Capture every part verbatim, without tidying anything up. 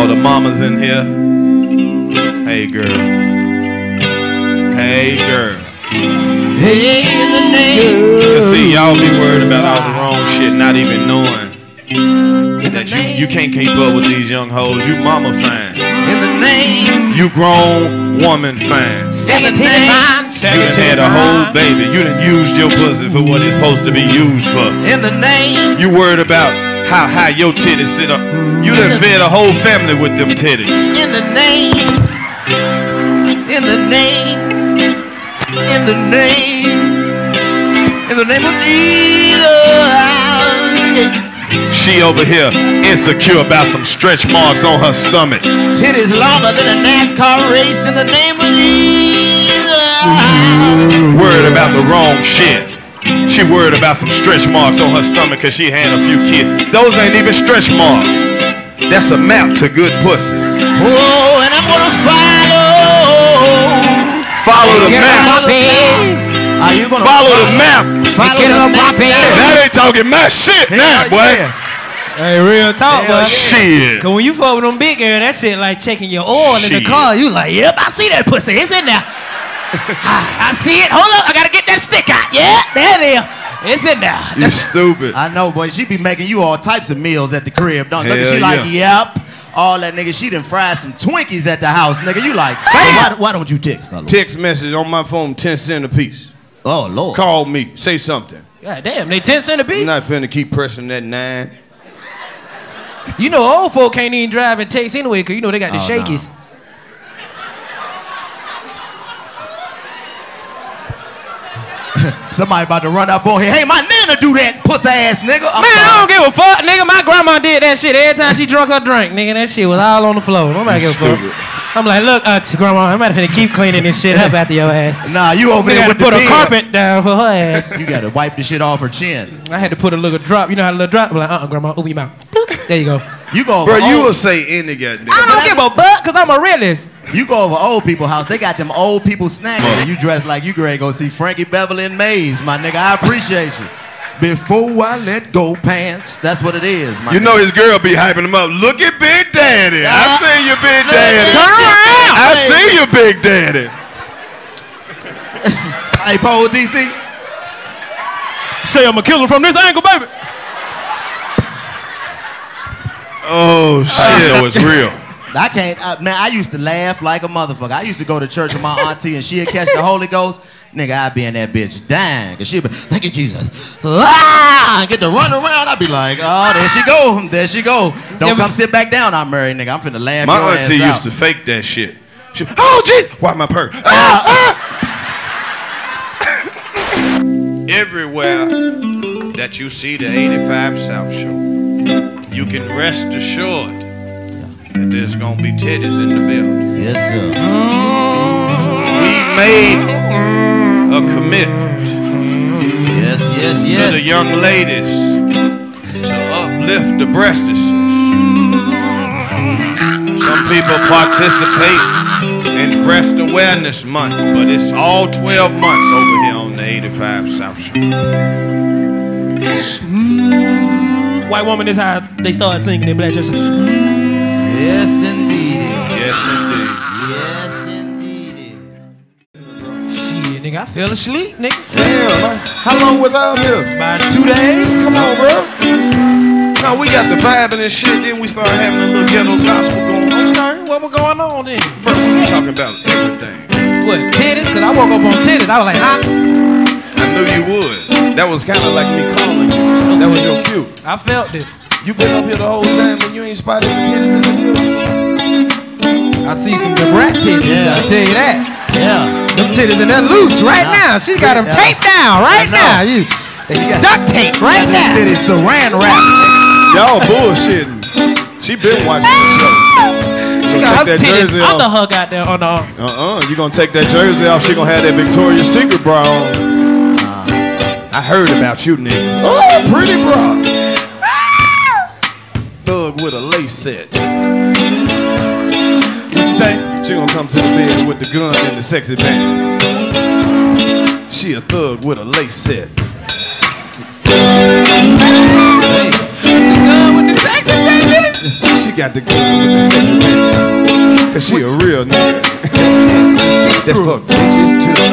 all the mamas in here. Hey, girl. Hey, girl. Hey, in the name. You see, y'all be worried about all the wrong shit, not even knowing that you, you can't keep up with these young hoes. You mama fine. In the name. You grown woman fine. seventeen fine. You done had a whole baby. You done used your pussy for what it's supposed to be used for. In the name. You worried about how high your titties sit up. You done fed a whole family with them titties. In the name. In the name. In the name. In the name of Jesus. She over here insecure about some stretch marks on her stomach. Titties longer than a NASCAR race. In the name of Jesus. Worried about the wrong shit. She worried about some stretch marks on her stomach because she had a few kids. Those ain't even stretch marks. That's a map to good pussy. Oh, and I'm gonna follow. Follow the map. Are you gonna follow, follow the map? Follow the map. That ain't talking my shit now, boy. Yeah. Hey, real talk, Hell boy. yeah. Shit. Cause when you fuck with them big girl, that shit like checking your oil in the Shit. car. You like, yep, I see that pussy. It's in there. I, I see it. Hold up, I gotta get that stick out. Yeah, there it is. It's in there. You stupid. I know, boy. She be making you all types of meals at the crib. Don't look at Hell she like, yeah. yep. All that nigga, she done fried some Twinkies at the house, nigga. You like, why, why don't you text, fella? Text message on my phone, ten cent a piece. Oh, Lord. Call me. Say something. God damn, they ten cent a piece. I'm not finna keep pressing that nine. You know, old folk can't even drive and text anyway, cause you know they got the Oh, shakies. Somebody about to run up on here. Hey, my nana do that, pussy ass nigga. I'm Man, I sorry. don't give a fuck, nigga. My grandma did that shit every time she drunk her drink, nigga. That shit was all on the floor. Nobody give a fuck. I'm like, look, uh, grandma, I'm about to keep cleaning this shit up after your ass. Nah, you over They there had with to put the a bed. carpet down for her ass. You gotta wipe the shit off her chin. I had to put a little drop. You know how a little drop? I'm like, uh-uh, grandma, open your mouth. Bloop. There you go. You go over Bro, you old, will say any goddamn. I don't give a fuck, cause I'm a realist. you go over old people's house. They got them old people snacks, and you dress like you ready to go see Frankie Beverly and Maze, my nigga. I appreciate you. Before I let go pants, that's what it is, my You nigga. know his girl be hyping him up. Look at Big Daddy. I Uh, see you, Big look Daddy. at Turn you. around. I see you, Big Daddy. Hey, Pole D C. Say I'm a killer from this angle, baby. Oh shit, that was real. I can't, uh, man, I used to laugh like a motherfucker. I used to go to church with my auntie and she'd catch the Holy Ghost. Nigga, I'd be in that bitch dying. Cause she'd be, thank you, Jesus. Ah! Get to run around. I'd be like, oh, there she go. There she go. Don't Yeah, come sit back down. I'm married, nigga. I'm finna laugh My your auntie ass used out. to fake that shit. She, oh jeez, why my purse? Ah, ah. Everywhere that you see the eighty-five South Show, you can rest assured that there's gonna be titties in the building. Yes, sir. We made a commitment Yes, yes, yes. to the young ladies to uplift the breastises. Some people participate in Breast Awareness Month, but it's all twelve months over here on the eighty-five South Show. White woman is how they start singing in black church. Yes, indeed. Yes, indeed. Yes, indeed. Shit, nigga, I fell asleep, nigga. Damn, how long was I out here? About two days. Come on, bro. No, we got the vibing and shit, then we started having a little ghetto gospel going on. Okay, what was going on then? Bro, we talking about everything. What, titties? Cause I woke up on titties. I was like, huh? I knew you would. That was kind of like me calling you. That was your cue. I felt it. You been up here the whole time and you ain't spotted the titties in the building? I see some good rat titties, Yeah. I'll tell you that. Yeah. Them titties in there loose right Nah. now. She got them Yeah. taped down right I know. now. You, they You got- duct tape right That now. titty saran wrap. Y'all bullshitting. She been watching the show. She So got her take that titties jersey under off. her goddamn on the arm. Uh-uh. You gonna take that jersey off, she gonna have that Victoria's Secret bra on. I heard about you niggas. Oh, pretty bra. Thug with a lace set. What you say? She gonna come to the bed with the gun and the sexy pants. She a thug with a lace set. The gun with the sexy baby. She got the gun with the second hand. Cause she a real nigga. That fuck bitches too.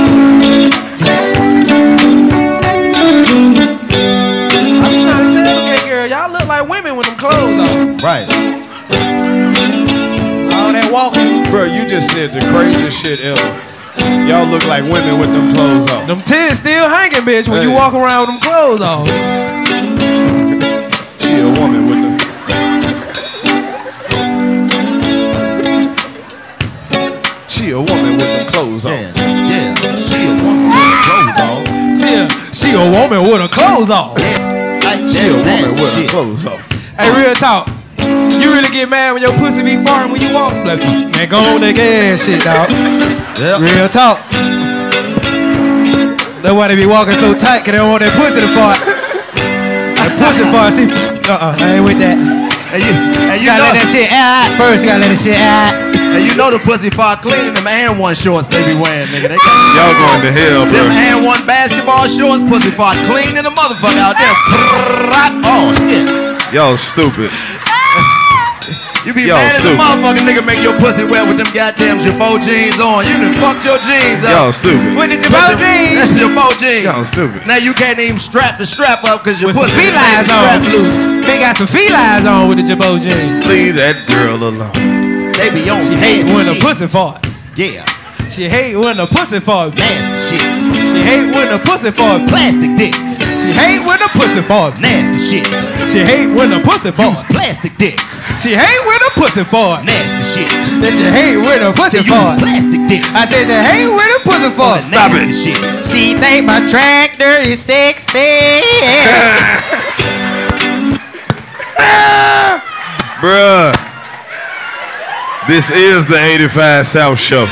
I'm trying to tell you, gay girl, y'all look like women with them clothes on. Right. All that walking. Bro, you just said the craziest shit ever. Y'all look like women with them clothes on. Them titties still hanging, bitch, when Hey. you walk around with them clothes on. She a woman with them. She a woman with them clothes on. Yeah, yeah. She a woman with her clothes on. She a, she a woman with her clothes on. Yeah, like She a that woman nasty with her shit. clothes on. Hey, real talk. You really get mad when your pussy be farting when you walk? Like, man, go on that gay ass shit, dog. Yep. Real talk. That's why they be walking so tight, cause they don't want that pussy to fart. That pussy fart, see, uh-uh, I ain't with that. And you, and You you gotta know, let that shit out. First, you gotta let that shit out. and you know the pussy far cleaning them and one shorts they be wearing, nigga. They got Y'all going to hell, them bro. and one basketball shorts, pussy far clean in the motherfucker out there. Oh shit. Y'all stupid. You be Yo, mad as a stupid. motherfucker, nigga, make your pussy wet with them goddamn Jabot jeans on. You done fucked your jeans Y'all up. stupid. With the Jabot jeans. Jabot jeans. Y'all stupid. Now you can't even strap the strap up because your With some pussy felines strap on. loose. They got some felines on with the Jabot jeans. Leave that girl alone. They be on She hate nasty when the shit. pussy fart. Yeah, She hate when the pussy fart. nasty shit. She hate when the pussy fart. Plastic dick. She hate when the pussy fart. Nasty shit. She hate when the pussy Use fart. plastic dick. She hate when the pussy fart. Nasty shit. Then she hate when the pussy Use fart. plastic dick. I said she hate when the pussy fart. Stop Nasty it. shit. She think my tractor is sexy. Bruh. This is the eighty-five South Show.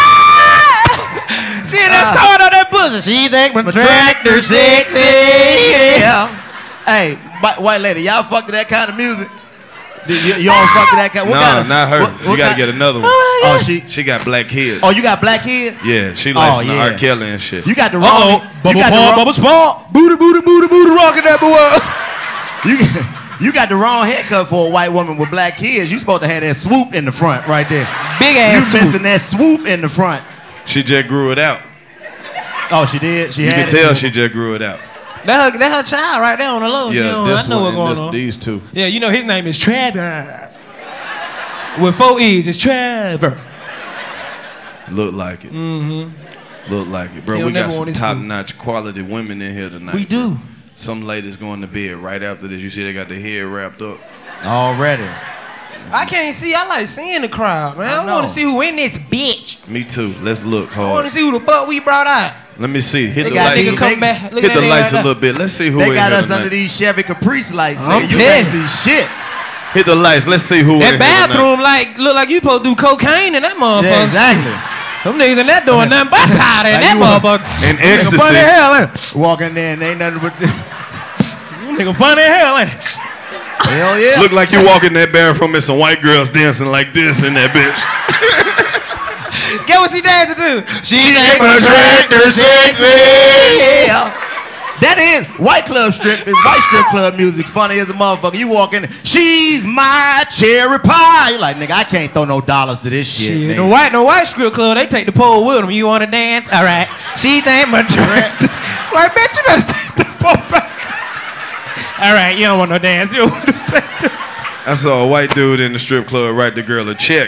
She done saw it on that pussy. She think my My tractor sexy. Yeah. Hey, white, white lady, y'all fuck to that kind of music? You, you, you don't fuck to that kind? What Nah, kind of, not her. what- you what gotta kind- get another one. Oh, she. She got black kids. Oh, you got black kids? Yeah, she likes Oh, the yeah. R. Kelly and shit. You got the Uh wrong. oh. You Bubble got the Paul, wrong. Bubble Spot. Booty, booty, booty, booty, rocking that boy. You, you got the wrong haircut for a white woman with black kids. You supposed to have that swoop in the front right there. Big You ass swoop. missing that swoop in the front. She just grew it out. Oh, she did. She You had can it. tell she just grew it out. That her, that her child right there on the low. She Yeah, don't- this I know one what's going and on. this, these two. Yeah, you know his name is Trevor. With four E's, it's Trevor. Look like it. Mm-hmm. Look like it. Bro, He'll we got never some want his top-notch quality women in here tonight. We do. Some ladies going to bed right after this. You see they got their hair wrapped up. Already. I can't see. I like seeing the crowd, man. I, I want know. to see who in this bitch. Me too. Let's look I want hard. to see who the fuck we brought out. Let me see. Hit They the got lights. nigga come they- back. Look Hit at the that lights right a there. little bit. Let's see who They in got here us tonight. under these Chevy Caprice lights, I'm nigga. You telling can't you. see shit. Hit the lights. Let's see who in That here tonight. bathroom like look like you supposed to do cocaine in that motherfucker. Yeah, exactly. Them niggas in that doing nothing but powder in Like that you want- motherfucker. And Nigga ecstasy. funny as hell, ain't it? Walk in there and ain't nothing but. Nigga funny as hell, ain't it? Hell yeah. Look like you walk in that bathroom and some white girls dancing like this in that bitch. Get what she dancing to? She Ain't dancing my to tractor sexy. Yeah. That is white club strip, white strip club music. Funny as a motherfucker. You walk in, she's my cherry pie. You like, nigga, I can't throw no dollars to this shit. Shit, nigga. the white, the white strip club, they take the pole with them. You want to dance? All right. She think my tractor. Like, bitch, you better take the pole back. All right, you don't want no dance. You don't want no dance. I saw a white dude in the strip club write the girl a check.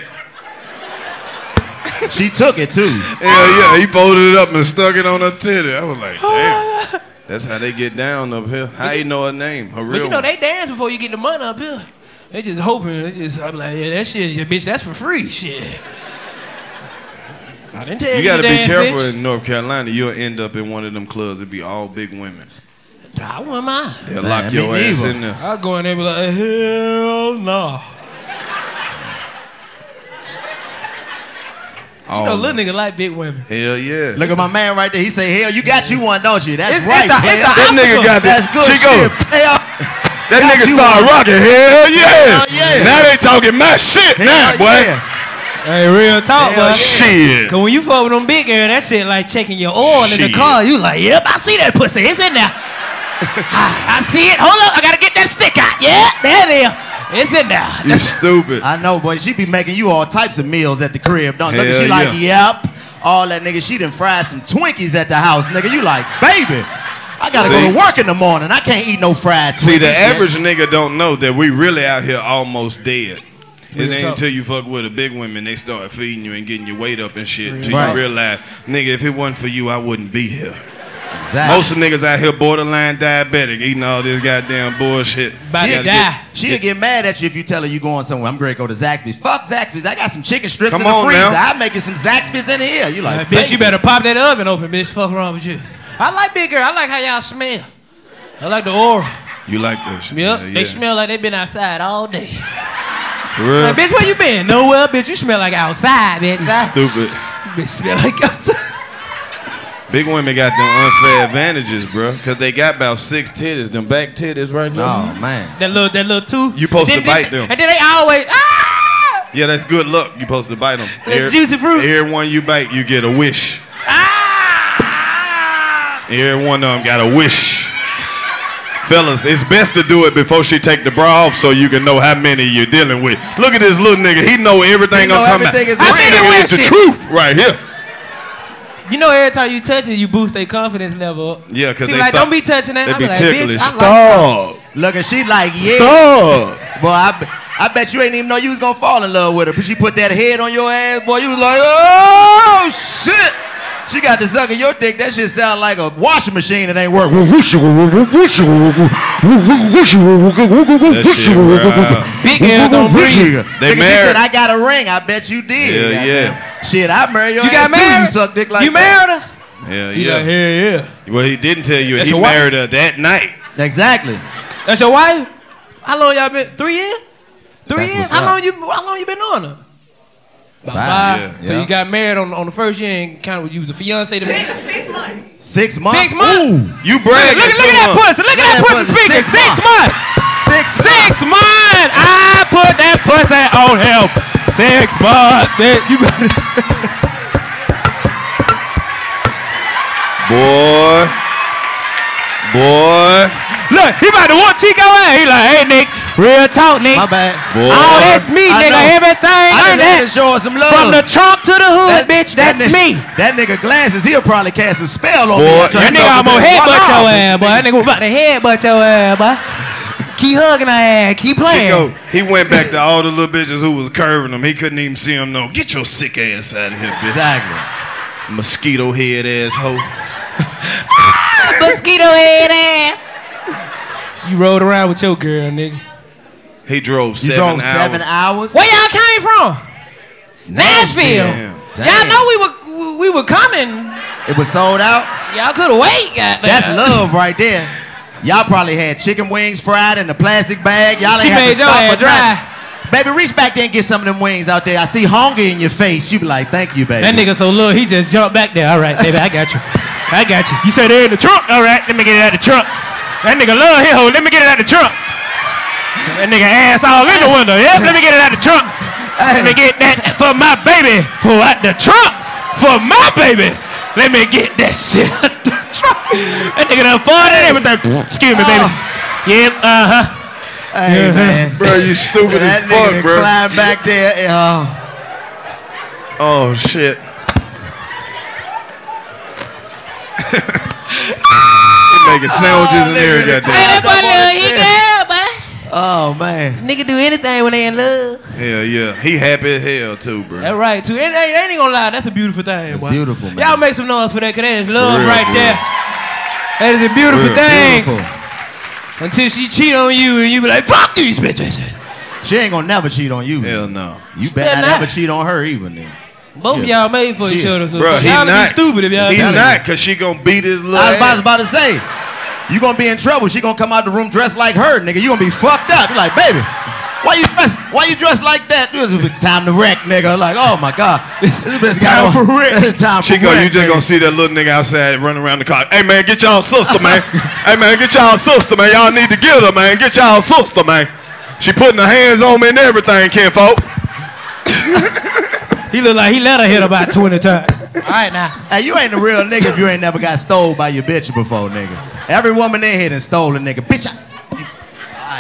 She took it too. Hell yeah, he folded it up and stuck it on her titty. I was like, damn. That's how they get down up here. How you know her name? Her But real you know, one. they dance before you get the money up here. They just hoping. They just, I'm like, yeah, that shit, yeah, bitch, that's for free. Shit. I didn't tell you, You gotta to be dance, careful bitch. in North Carolina. You'll end up in one of them clubs. It'd be all big women. I want mine. They'll Man, lock me your ass neither. in there. I'll go in there and be like, hell no. All You know, of little them. nigga like big women. Hell yeah. Look at my man right there. He say, hell, you got you one, don't you? That's It's- right, it's the- it's player. the that nigga got That's that. good She go. shit. Player. That Got nigga you start one. rocking. Hell yeah. Hell yeah. Now they talking my shit now, Hell boy. yeah. Hey, real talk, Hell but yeah. Shit. Cause when you fuck with them big girl, that shit like checking your oil in the Shit. car. You like, yep, I see that pussy. It's in there. I, I see it. Hold up, I gotta get that stick out. Yeah, there it is. It's in there. You stupid. I know, boy. She be making you all types of meals at the crib. Don't look at Hell she like, yeah. yep. All that nigga. She done fried some Twinkies at the house, nigga. You like, baby. I gotta See? go to work in the morning. I can't eat no fried Twinkies. See, the yet. average nigga don't know that we really out here almost dead. It Real ain't talk. until you fuck with a big woman they start feeding you and getting your weight up and shit. Till Right. you realize, nigga, if it wasn't for you, I wouldn't be here. Exactly. Most of the niggas out here borderline diabetic, eating all this goddamn bullshit. About She'll to get, die. she'll get mad at you if you tell her you going somewhere. I'm great to go to Zaxby's. Fuck Zaxby's. I got some chicken strips Come in the on freezer. now. I'm making some Zaxby's in here. You like, Uh, bitch, you baby. better pop that oven open, bitch. Fuck wrong with you. I like big girl. I like how y'all smell. I like the aura. You like that shit? Yep. Yeah, They yeah. smell like they been outside all day. For real? Like, bitch, where you been? Nowhere, bitch. You smell like outside, bitch. Stupid. Bitch smell like outside. Big women got them unfair advantages, bro. Cause they got about six titties, them back titties right now. Oh, man. That little, that little tooth. You supposed And to then- bite them. And then they always, ah! Yeah, that's good luck. You supposed to bite them. That juicy fruit. Every one you bite, you get a wish. Ah! Every one of them got a wish. Fellas, it's best to do it before she take the bra off so you can know how many you're dealing with. Look at this little nigga. He know everything He know I'm talking everything is about. the This truth. nigga is the Shit. truth right here. You know, every time you touch it, you boost their confidence level up. Yeah, because She they like, stop- don't be touching that. They I be be like, ticklish. bitch, I like Stop. Look, and she like, yeah. Stop. Boy, I, be- I bet you ain't even know you was gonna fall in love with her. But she put that head on your ass, boy. You was like, oh, shit. She got to suck in your dick. That shit sound like a washing machine that ain't working. That shit wild. Big girl don't breathe. They Nigga, she married. said, I got a ring. I bet you did. Hell goddamn. yeah. Shit, I marry your You ass got too. married? You suck dick like You that. married her? Hell You yeah. like, hell yeah. Well, he didn't tell you. That's He your wife? married her that night. Exactly. That's your wife? How long y'all been? Three years? Three That's years? what's How up. long you? How long you been on her? About Five. five. Yeah. So Yeah. you got married on on the first year and kind of you was a fiance to me. Six months. Six months. Six months? Ooh. You Look, bragging look, look too at that much. pussy. Look at that Look at pussy that pussy. speaking. Six Six months. Six. Six months. I put that pussy on him. Six months. Man, you better. Boy. Boy. Look, he about to want Chico out. He like, hey, Nick, real talk, Nick. My bad. Boy. All that's me, I nigga. know. Everything. I Learn just had to that. show her some love. From the trunk to the hood, That- bitch. that That's ni- me. That nigga glances, he'll probably cast a spell on Boy, me. that That nigga almost headbutt your ass, boy. That nigga about to headbutt your ass, boy. Keep hugging her ass. Keep playing. Chico, he went back to all the little bitches who was curving him. He couldn't even see him. No, get your sick ass out of here, bitch. Exactly. Mosquito head asshole. Mosquito head ass. You rode around with your girl, nigga. He drove You seven drove hours. seven hours? Where y'all came from? Nashville. Damn. Y'all know we were we were coming. It was sold out? Y'all could have waited. goddamn. That's love right there. Y'all probably had chicken wings fried in a plastic bag. Y'all She ain't have made to your stop ass for dry. nothing. Baby, reach back there and get some of them wings out there. I see hunger in your face. You be like, thank you, baby. That nigga so little, he just jumped back there. All right, baby, I got you. I got you. You said they're in the trunk. All right, let me get it out the trunk. That nigga love his hoe. Let me get it out the trunk. That nigga ass all in the window. Yep, let me get it out the trunk. Let me get that for my baby. For out the trunk. For my baby. Let me get that shit out the trunk. That nigga done farted and everything. Excuse me, baby. Yep, uh-huh. Hey, man. Bro, you stupid That as nigga fuck, that bro. climbed back there. Uh, Oh, shit. He making sandwiches in there, nigga, goddamn. Hey, that boy Come on, little, he yeah. girl, boy. oh, man. Nigga do anything when they in love. Hell yeah. He happy as hell, too, bro. That's right, too. Ain't, ain't, ain't gonna lie, that's a beautiful thing. That's boy. beautiful, man. Y'all make some noise for that, cause that is love real, right for there. real. That is a beautiful Real, thing. Beautiful. Until she cheat on you and you be like, fuck these bitches. She ain't gonna never cheat on you. Hell no. You better better not. never cheat on her either, then. Both of Yeah. y'all made for each Shit. other. So Bro, he y'all not. be stupid if y'all He do. not, because she gonna beat his little I was about, ass. about to say, you gonna be in trouble. She gonna come out the room dressed like her, nigga. You gonna be fucked up. You like, baby, why you dress? Why you dressed like that? It's time to wreck, nigga. Like, oh my god, this is Time for wreck. It's time for Chico, wreck, you just nigga. gonna see that little nigga outside running around the car. Hey man, get y'all sister, man. Hey man, get y'all sister, man. Y'all need to get her, man. Get y'all sister, man. She putting her hands on me and everything, kinfolk. He look like he let her hit about twenty times. All right now. Hey, you ain't a real nigga if you ain't never got stole by your bitch before, nigga. Every woman in here done stole a nigga. Bitch, I... You... All right,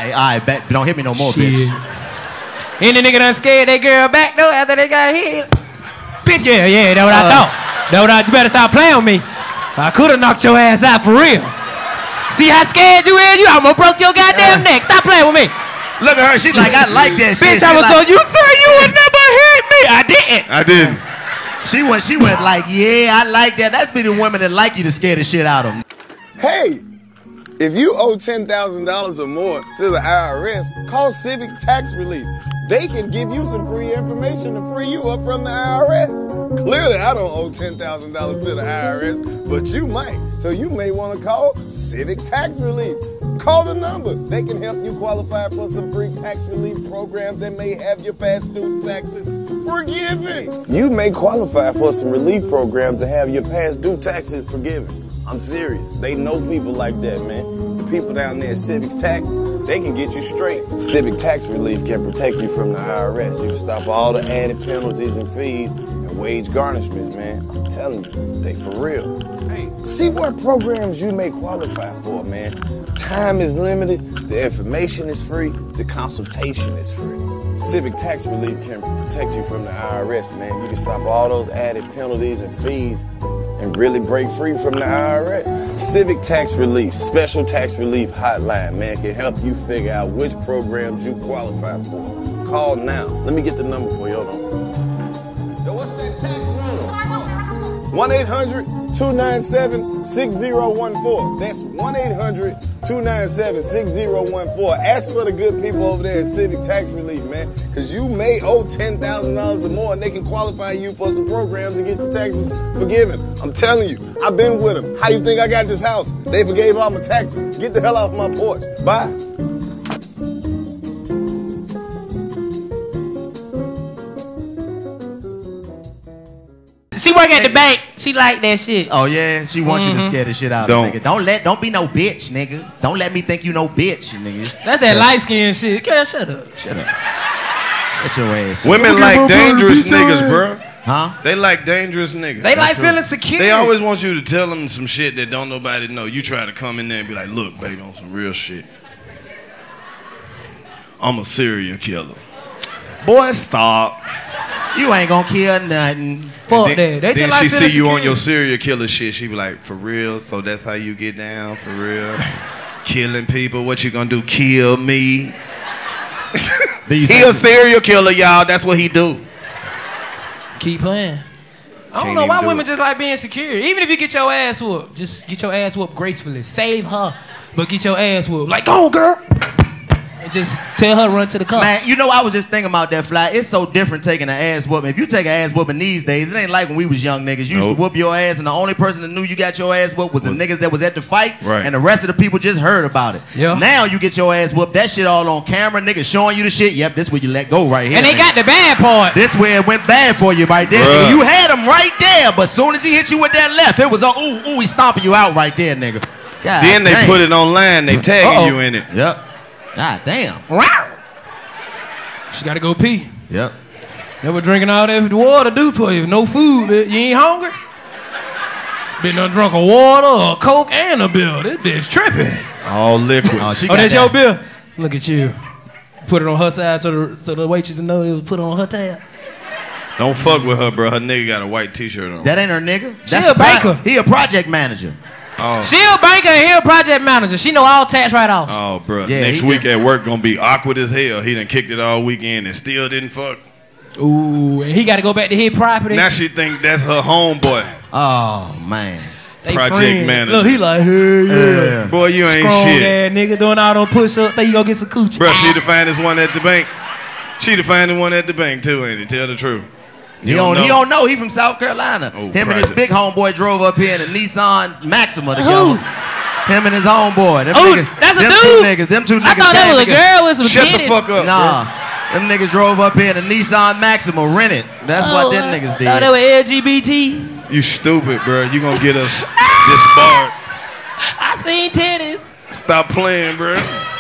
right, all right, back, don't hit me no more, Shit. bitch. Any nigga done scared that girl back though after they got hit? Bitch, yeah, yeah, that's what Uh, I thought. That's what I, you better stop playing with me. I could have knocked your ass out for real. See how scared you is? You almost broke your goddamn Uh, neck. Stop playing with me. Look at her, she like, I like that shit. Bitch, I She was like, so you said you would never hit me. I didn't. I didn't. She went, she went like, yeah, I like that. That's be the women that like you to scare the shit out of them. Hey, if you owe ten thousand dollars or more to the I R S, call Civic Tax Relief. They can give you some free information to free you up from the I R S. Clearly, I don't owe ten thousand dollars to the I R S, but you might. So you may want to call Civic Tax Relief. Call the number. They can help you qualify for some free tax relief programs that may have your past due taxes forgiven. You may qualify for some relief programs to have your past due taxes forgiven. I'm serious. They know people like that, man. The people down there at Civic Tax, they can get you straight. Civic Tax Relief can protect you from the I R S. You can stop all the added penalties and fees and wage garnishments, man. I'm telling you, they for real. Hey, see what programs you may qualify for, man. Time is limited, the information is free, the consultation is free. Civic Tax Relief can protect you from the I R S, man. You can stop all those added penalties and fees and really break free from the I R S. Civic Tax Relief, special tax relief hotline, man, can help you figure out which programs you qualify for. Call now. Let me get the number for you. Hold on. Yo, what's that tax number? one eight hundred two nine seven six zero one four. That's one eight hundred two nine seven six zero one four. Ask for the good people over there at Civic Tax Relief, man, because you may owe ten thousand dollars or more, and they can qualify you for some programs to get your taxes forgiven. I'm telling you, I've been with them. How you think I got this house? They forgave all my taxes. Get the hell off my porch. Bye. She work at the bank. She like that shit. Oh yeah, she wants you to scare the shit out Don't. of nigga. Don't let, don't be no bitch, nigga. Don't let me think you no bitch, nigga. That's that light skin shit. Girl, shut up. Shut up. Shut your ass. up. Women like dangerous niggas, bro. Huh? They like dangerous niggas. They like true. feeling secure. They always want you to tell them some shit that don't nobody know. You try to come in there and be like, look, baby, on some real shit. I'm a serial killer. Boy, stop. You ain't gonna kill nothing. Fuck And then, that. They then just like she feeling see you on secure. your serial killer shit. She be like, for real? So that's how you get down? For real? Killing people? What you gonna do? Kill me? Do you He a serial killer, y'all. That's what he do. Keep playing. I don't Can't know even why do women it. just like being secure. Even if you get your ass whooped, just get your ass whooped gracefully. Save her, but get your ass whooped. Like, go on, girl. And just tell her run to the car. Man, you know, I was just thinking about that, Fly. It's so different taking an ass whooping. If you take an ass whooping these days, it ain't like when we was young niggas. You used Nope. to whoop your ass, and the only person that knew you got your ass whooped was the niggas that was at the fight, Right. and the rest of the people just heard about it. Yeah. Now you get your ass whooped, that shit all on camera, niggas showing you the shit. Yep, this where you let go right here. And they nigga. got the bad part. This where it went bad for you right there. Bruh. Nigga. You had him right there, but soon as he hit you with that left, it was a ooh, ooh, he stomping you out right there, nigga. God Then they damn. put it online. They tagging Uh-oh. you in it. Yep. God damn. Wow. She gotta go pee. Yep. They were drinking all that water do for you. No food. bitch. You ain't hungry? Been done drunk a water, a Coke, and a bill. This bitch tripping. All liquids. Oh, she Oh, got that's that. your bill? Look at you. Put it on her side so the, so the waitress know it was put on her tab. Don't fuck with her, bro. Her nigga got a white t-shirt on. That ain't her nigga. She That's a the pro- banker. He a project manager. Oh, She a banker and he a project manager. She know all tax write-offs. oh, bro. Yeah, Next he week did. at work gonna be awkward as hell. He done kicked it all weekend and still didn't fuck. Ooh, and he got to go back to his property. Now she think that's her homeboy. Oh man. They project friends. manager. Look, he like, hey, yeah. Yeah. Boy, you ain't Strong shit. ass nigga doing all them push-ups. Think you gonna get some coochie. Bro, she the finest one at the bank. She the finest one at the bank too, ain't it? Tell the truth. He don't, he don't know. He from South Carolina. Oh, Him and his project. big homeboy drove up here in a Nissan Maxima Who? together. Him and his homeboy. Them Oh, niggas, that's a them dude? Two niggas. Them two niggas. I thought that came was a together. girl with some Shut titties. the fuck up, Nah. Them niggas drove up here in a Nissan Maxima rented. That's what them niggas did. Oh, they were L G B T. bro. You stupid, bro. You gonna get us disbarred. I seen titties. Stop playing, bro.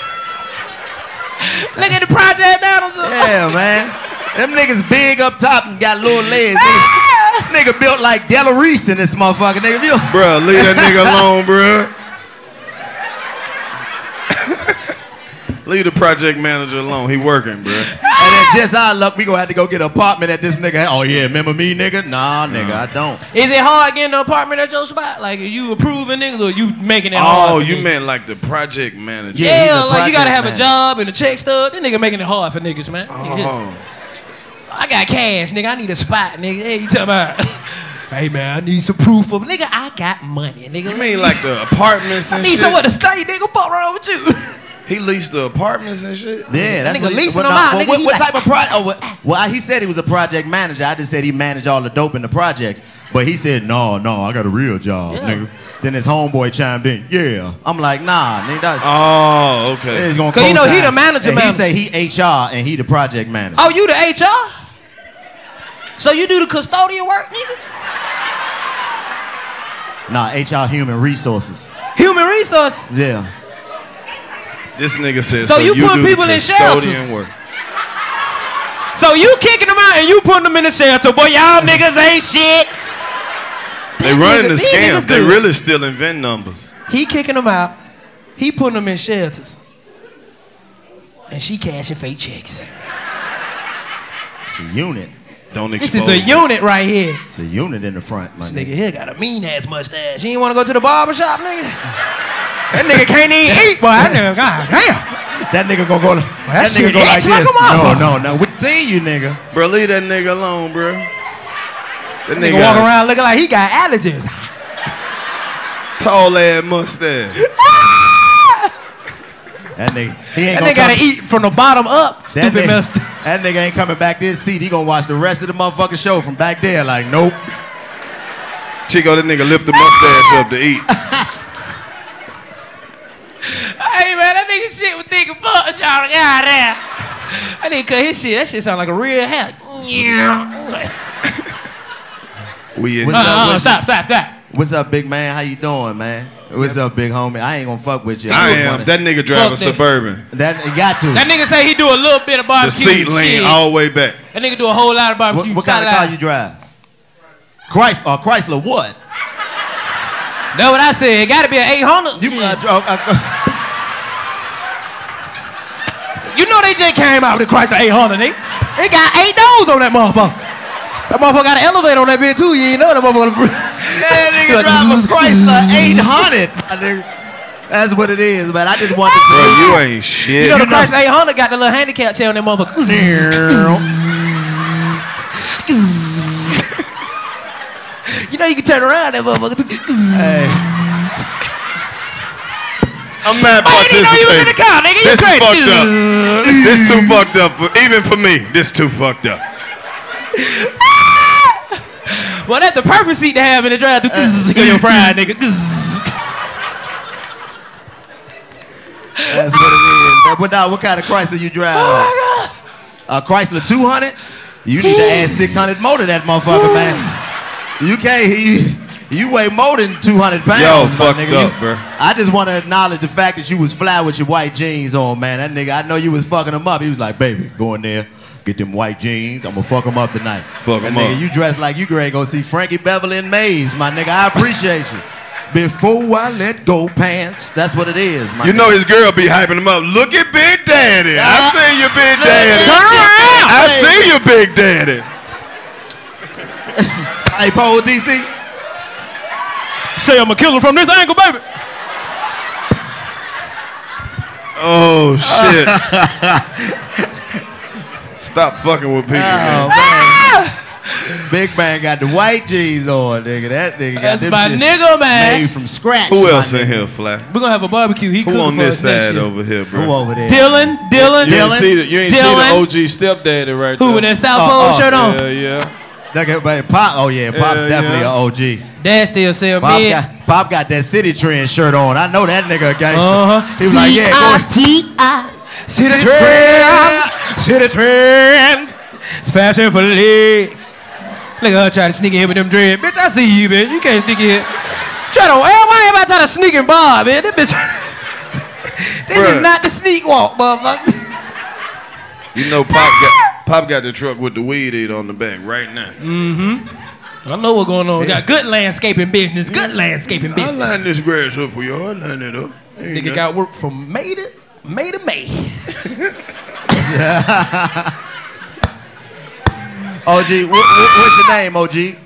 Look at the project manager. Yeah, man. Them niggas big up top and got little legs. Nigga, nigga built like Della Reese in this motherfucker, nigga. You, Bro, leave that nigga alone, bro. Leave the project manager alone. He working, bro. And then just our luck, we gonna have to go get an apartment at this nigga. Oh yeah, remember me, nigga? Nah, nigga, I don't. Is it hard getting an apartment at your spot? Like, are you approving niggas or you making it hard? Oh, for you niggas? meant like the project manager. Yeah, he's Yeah, a like you gotta project have a manager. job and a check stub. This nigga making it hard for niggas, man. Oh. I got cash, nigga. I need a spot, nigga. Hey, you talking about? Hey man, I need some proof of nigga. I got money, nigga. You mean like the apartments I and need shit? somewhere to stay, nigga. Fuck wrong with you? He leased the apartments and shit? Yeah, that's Nigga what he, leasing well, them no, out, well, nigga, what, he what like- type of project? Oh, well, well, he said he was a project manager. I just said he managed all the dope in the projects. But he said, no, no, I got a real job, Yeah. nigga. Then his homeboy chimed in, yeah. I'm like, nah, nigga, that's... Oh, okay. He's gonna 'Cause you know he co-sign. the manager, And man. he say he H R and he the project manager. Oh, you the H R? So you do the custodian work, nigga? Nah, H R human resources. Human resource. Yeah. This nigga said, So you put do the people in custodian shelters? work. So you kicking them out and you putting them in the shelter. Boy, y'all niggas ain't shit. They running the These scam. niggas They good. really stealing V I N numbers. He kicking them out. He putting them in shelters. And she cashing fake checks. It's a unit. Don't This expose is the it. unit right here. It's a unit in the front, my This nigga. nigga here got a mean ass mustache. You ain't wanna go to the barber shop, nigga? That nigga can't even eat, boy. That nigga, god damn. That nigga gonna go. That, that nigga shit go like itch like this. a No, motherfucker. no, no. We seen you, nigga. Bro, leave that nigga alone, bro. That Nigga nigga walk got around looking like he got allergies. a tall ass mustache. That nigga. He ain't That gonna nigga gotta come- eat from the bottom up. That Stupid nigga, mustache. that nigga ain't coming back this seat. He gonna watch the rest of the motherfucking show from back there. Like, nope. Chico, that nigga lift the mustache up to eat. Hey man, that nigga shit was thick as fuck, y'all. God damn. That nigga cut his shit. That shit sound like a real hat. Yeah. We in What's Uh, up, uh, with stop, stop, stop. What's up, big man? How you doing, man? What's up, big homie? I ain't gonna fuck with you. I just am. wanna- That nigga drive a Fuck that. Suburban. That you got to. That nigga say he do a little bit of The barbecue. seat lean shit. all the way back. That nigga do a whole lot of what barbecue. what kind of car you drive? Christ or Chrysler? What? Know what I said? It gotta be an eight hundred. You uh, dro- uh, uh, You know they just came out with the Chrysler eight hundred, nigga. It got eight doors on that motherfucker. That motherfucker got an elevator on that bitch too. You ain't know that motherfucker. that nigga drive a Chrysler eight hundred. my nigga. That's what it is, man. I just wanted to Bro, say. you ain't shit. You know the You know- Chrysler eight hundred got the little handicap chair on that motherfucker. You know you can turn around that motherfucker. Hey, I'm mad I didn't even know you was in the participating. car, nigga. You This is crazy. fucked up. This too fucked up. For, even for me, this too fucked up. Well, that's the perfect seat to have in the drive. Go your pride, nigga. that's what it is. Man, But now, what kind of Chrysler you drive? Oh A Chrysler two hundred? You need to add six hundred more to that motherfucker, man. You can't. You, you weigh more than two hundred pounds, Yo, my fucked nigga. up, You- bro. I just want to acknowledge the fact that you was fly with your white jeans on, man. That nigga, I know you was fucking him up. He was like, baby, go in there, get them white jeans. I'm gonna fuck him up tonight. Fuck that him nigga, up. you dressed like you ready to go see Frankie Beverly and Maze, my nigga. I appreciate you. Before I let go pants. That's what it is, my You nigga. know his girl be hyping him up. Look at Big Daddy. I Uh, see you, Big look Daddy. at Turn around, I baby. see you, Big Daddy. Hey, Pole D C. Say I'm a killer from this angle, baby. Oh shit. Stop fucking with people, Oh, man. man. Big man got the white jeans on, nigga. That nigga got That's them my shit nigga, man. made from scratch. Who my else in nigga. here, Fly? We're gonna have a barbecue. He Who cooking on for this us next side year. over here, bro? Who over there? Dylan, Dylan. You Dylan? ain't see the, you ain't see Dylan? the O G stepdaddy right Who there. with that South Oh, Pole oh, shirt on? Yeah, yeah. Look at man, Pop. Oh yeah, Pop's Yeah, definitely yeah. an O G. Dad still sell Pop mid. got, Pop got that City Trend shirt on. I know that nigga a gangster. Uh-huh. He was like, yeah, go ahead. T I See the City trends. See the trends. It's fashion for the legs. Look at her try to sneak in here with them dreads. Bitch, I see you, bitch. You can't sneak in here. Try to, why everybody try to sneak and bob, man? This bitch. This Bruh. is not the sneak walk, motherfucker. You know Pop got Pop got the truck with the weed eat on the back right now. I know what's going on. We got good landscaping business. Good landscaping I business. line this grass up for you. I line it up. Ain't Nigga nothing. got work from Made It. May to May. O G, what, what, what's your name, O G?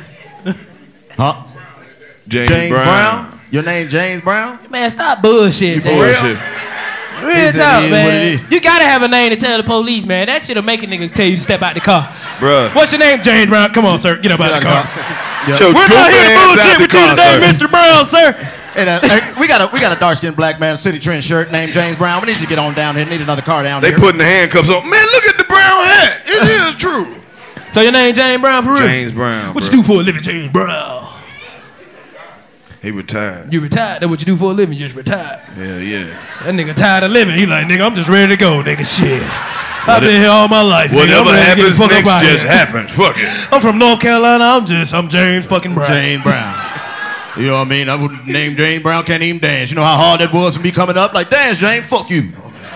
Huh? James, James Brown. Brown? Your name James Brown? Man, stop bullshit, For man. real? Real He said talk, it is what it man. is. You gotta have a name to tell the police, man. That shit'll make a nigga tell you to step out the car. Bruh. What's your name? James Brown. Come on, sir. Get up out Get the out car. the car. Yep. Your We're not here to goofy ass bullshit out the with you car, today, sir. Mister Brown, sir. Hey, uh, hey, we got a we got a dark skinned black man, city trend shirt named James Brown. We need you to get on down here. Need another car down They here. putting the handcuffs on. Man, look at the brown hat. It is true. So your name James Brown for real? James Brown. What bro. you do for a living, James Brown? He retired. You retired. That's what you do for a living. You just retired. Yeah, yeah. That nigga tired of living. He like, nigga, I'm just ready to go, nigga. Shit. I've been here all my life. Nigga. Whatever I'm ready to get the happens fuck up next out just here. happens. Fuck it. I'm from North Carolina. I'm just, I'm James fucking Brown. James Brown. You know what I mean? I would name James Brown, can't even dance. You know how hard that was for me coming up? Like, dance, James, fuck you.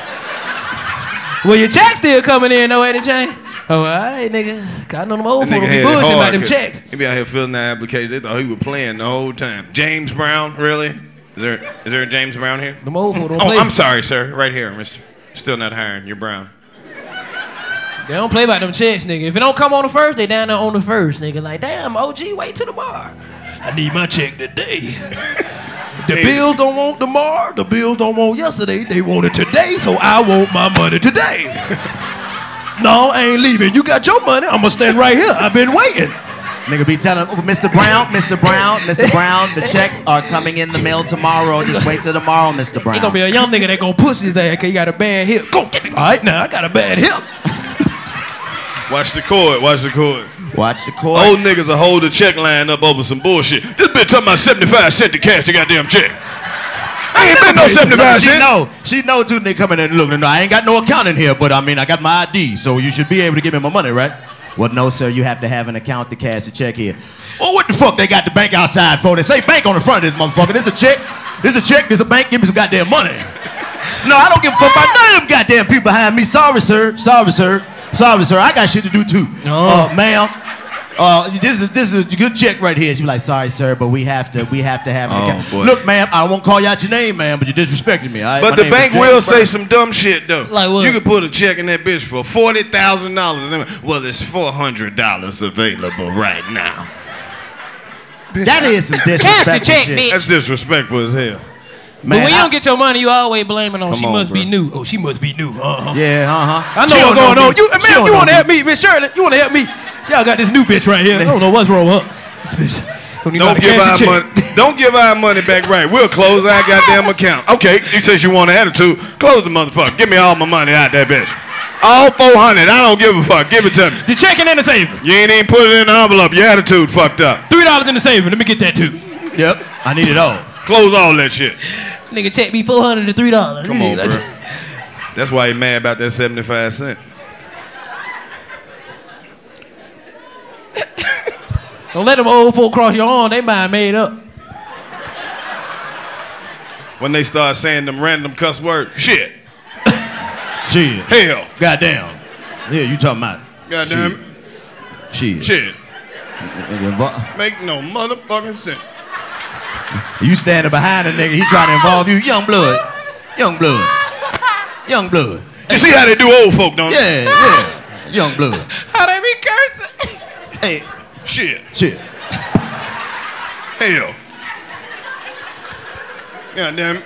Well, your check still coming in, though, ain't it, James? Oh, all right, nigga. I know them old That folk nigga be had it bullshit about hard, them 'cause checks. He be out here filling that application. They thought he was playing the whole time. James Brown, really? Is there is there a James Brown here? Them old folk don't Oh, play. I'm sorry, sir. Right here, mister. Still not hiring. You're Brown. They don't play about them checks, nigga. If it don't come on the first, they down there on the first, nigga. Like, damn, O G, wait till tomorrow. I need my check today. The Hey. bills don't want tomorrow. The bills don't want yesterday. They want it today, so I want my money today. No, I ain't leaving. You got your money. I'm gonna stand right here. I've been waiting. Nigga be telling oh, Mister Brown, Mister Brown, Mister Brown, the checks are coming in the mail tomorrow. Just wait till tomorrow, Mister Brown. He gonna be a young nigga that gonna push his ass because he got a bad hip. Go get me. All right, now I got a bad hip. Watch the cord. Watch the cord. Watch the court. Old niggas will hold the check line up over some bullshit. This bitch talking about seventy-five cents to cash the goddamn check. I ain't been no seventy-five She cents. know, she know too, nigga coming in and looking. No, I ain't got no account in here, but I mean, I got my I D, so you should be able to give me my money, right? Well, no, sir, you have to have an account to cash a check here. Oh, what the fuck they got the bank outside for? They say bank on the front of this motherfucker. This a check, this a check, this a bank, give me some goddamn money. No, I don't give a fuck about none of them goddamn people behind me. Sorry, sir, sorry, sir, sorry, sir, I got shit to do too. Oh. Uh, ma'am. Uh, this is this is a good check right here. She be like, sorry, sir, but we have to we have to have an Oh, account. boy. Look, ma'am, I won't call you out your name, ma'am, but you disrespected me. All right? But My the name is bank James will Brown. say some dumb shit though. Like what? You could put a check in that bitch for forty thousand dollars. Well, it's four hundred dollars available right now. That is some disrespectful Cash the check, shit. bitch. That's disrespectful as hell. But Man, when you I- don't get your money, you always blame it on Come she on, must be bro. new. Oh, she must be new. Uh-huh. Yeah, uh-huh. I know She what's don't going on. me. You, She man, don't you know want to me. help me, Miss Shirley? You want to help me? Y'all got this new bitch right here. I don't know what's wrong with her. This bitch don't, even know how Don't to give cash a our check. money. Don't give our money back right. We'll close our goddamn account. Okay, you says you want an attitude. Close the motherfucker. Give me all my money out that bitch. All four hundred. I don't give a fuck. Give it to me. The checking in the saver. You ain't even put it in the envelope. Your attitude fucked up. Three dollars in the saver. Let me get that too. Yep, I need it all. Close all that shit. Nigga, check me four hundred to three dollars. Come on, bro. That's why he mad about that seventy-five cent. Don't let them old folk cross your arm. They mind made up. When they start saying them random cuss words, shit, Shit. hell, Goddamn. Yeah, you talking about. goddamn, Shit. shit, Nigga, invo- make no motherfucking sense. You standing behind a nigga, he trying to involve you. Young blood. Young blood. Young blood. You see how they do old folk, don't they? Yeah, yeah. Young blood. How they be cursing? Hey, Shit, shit. hell, goddamn,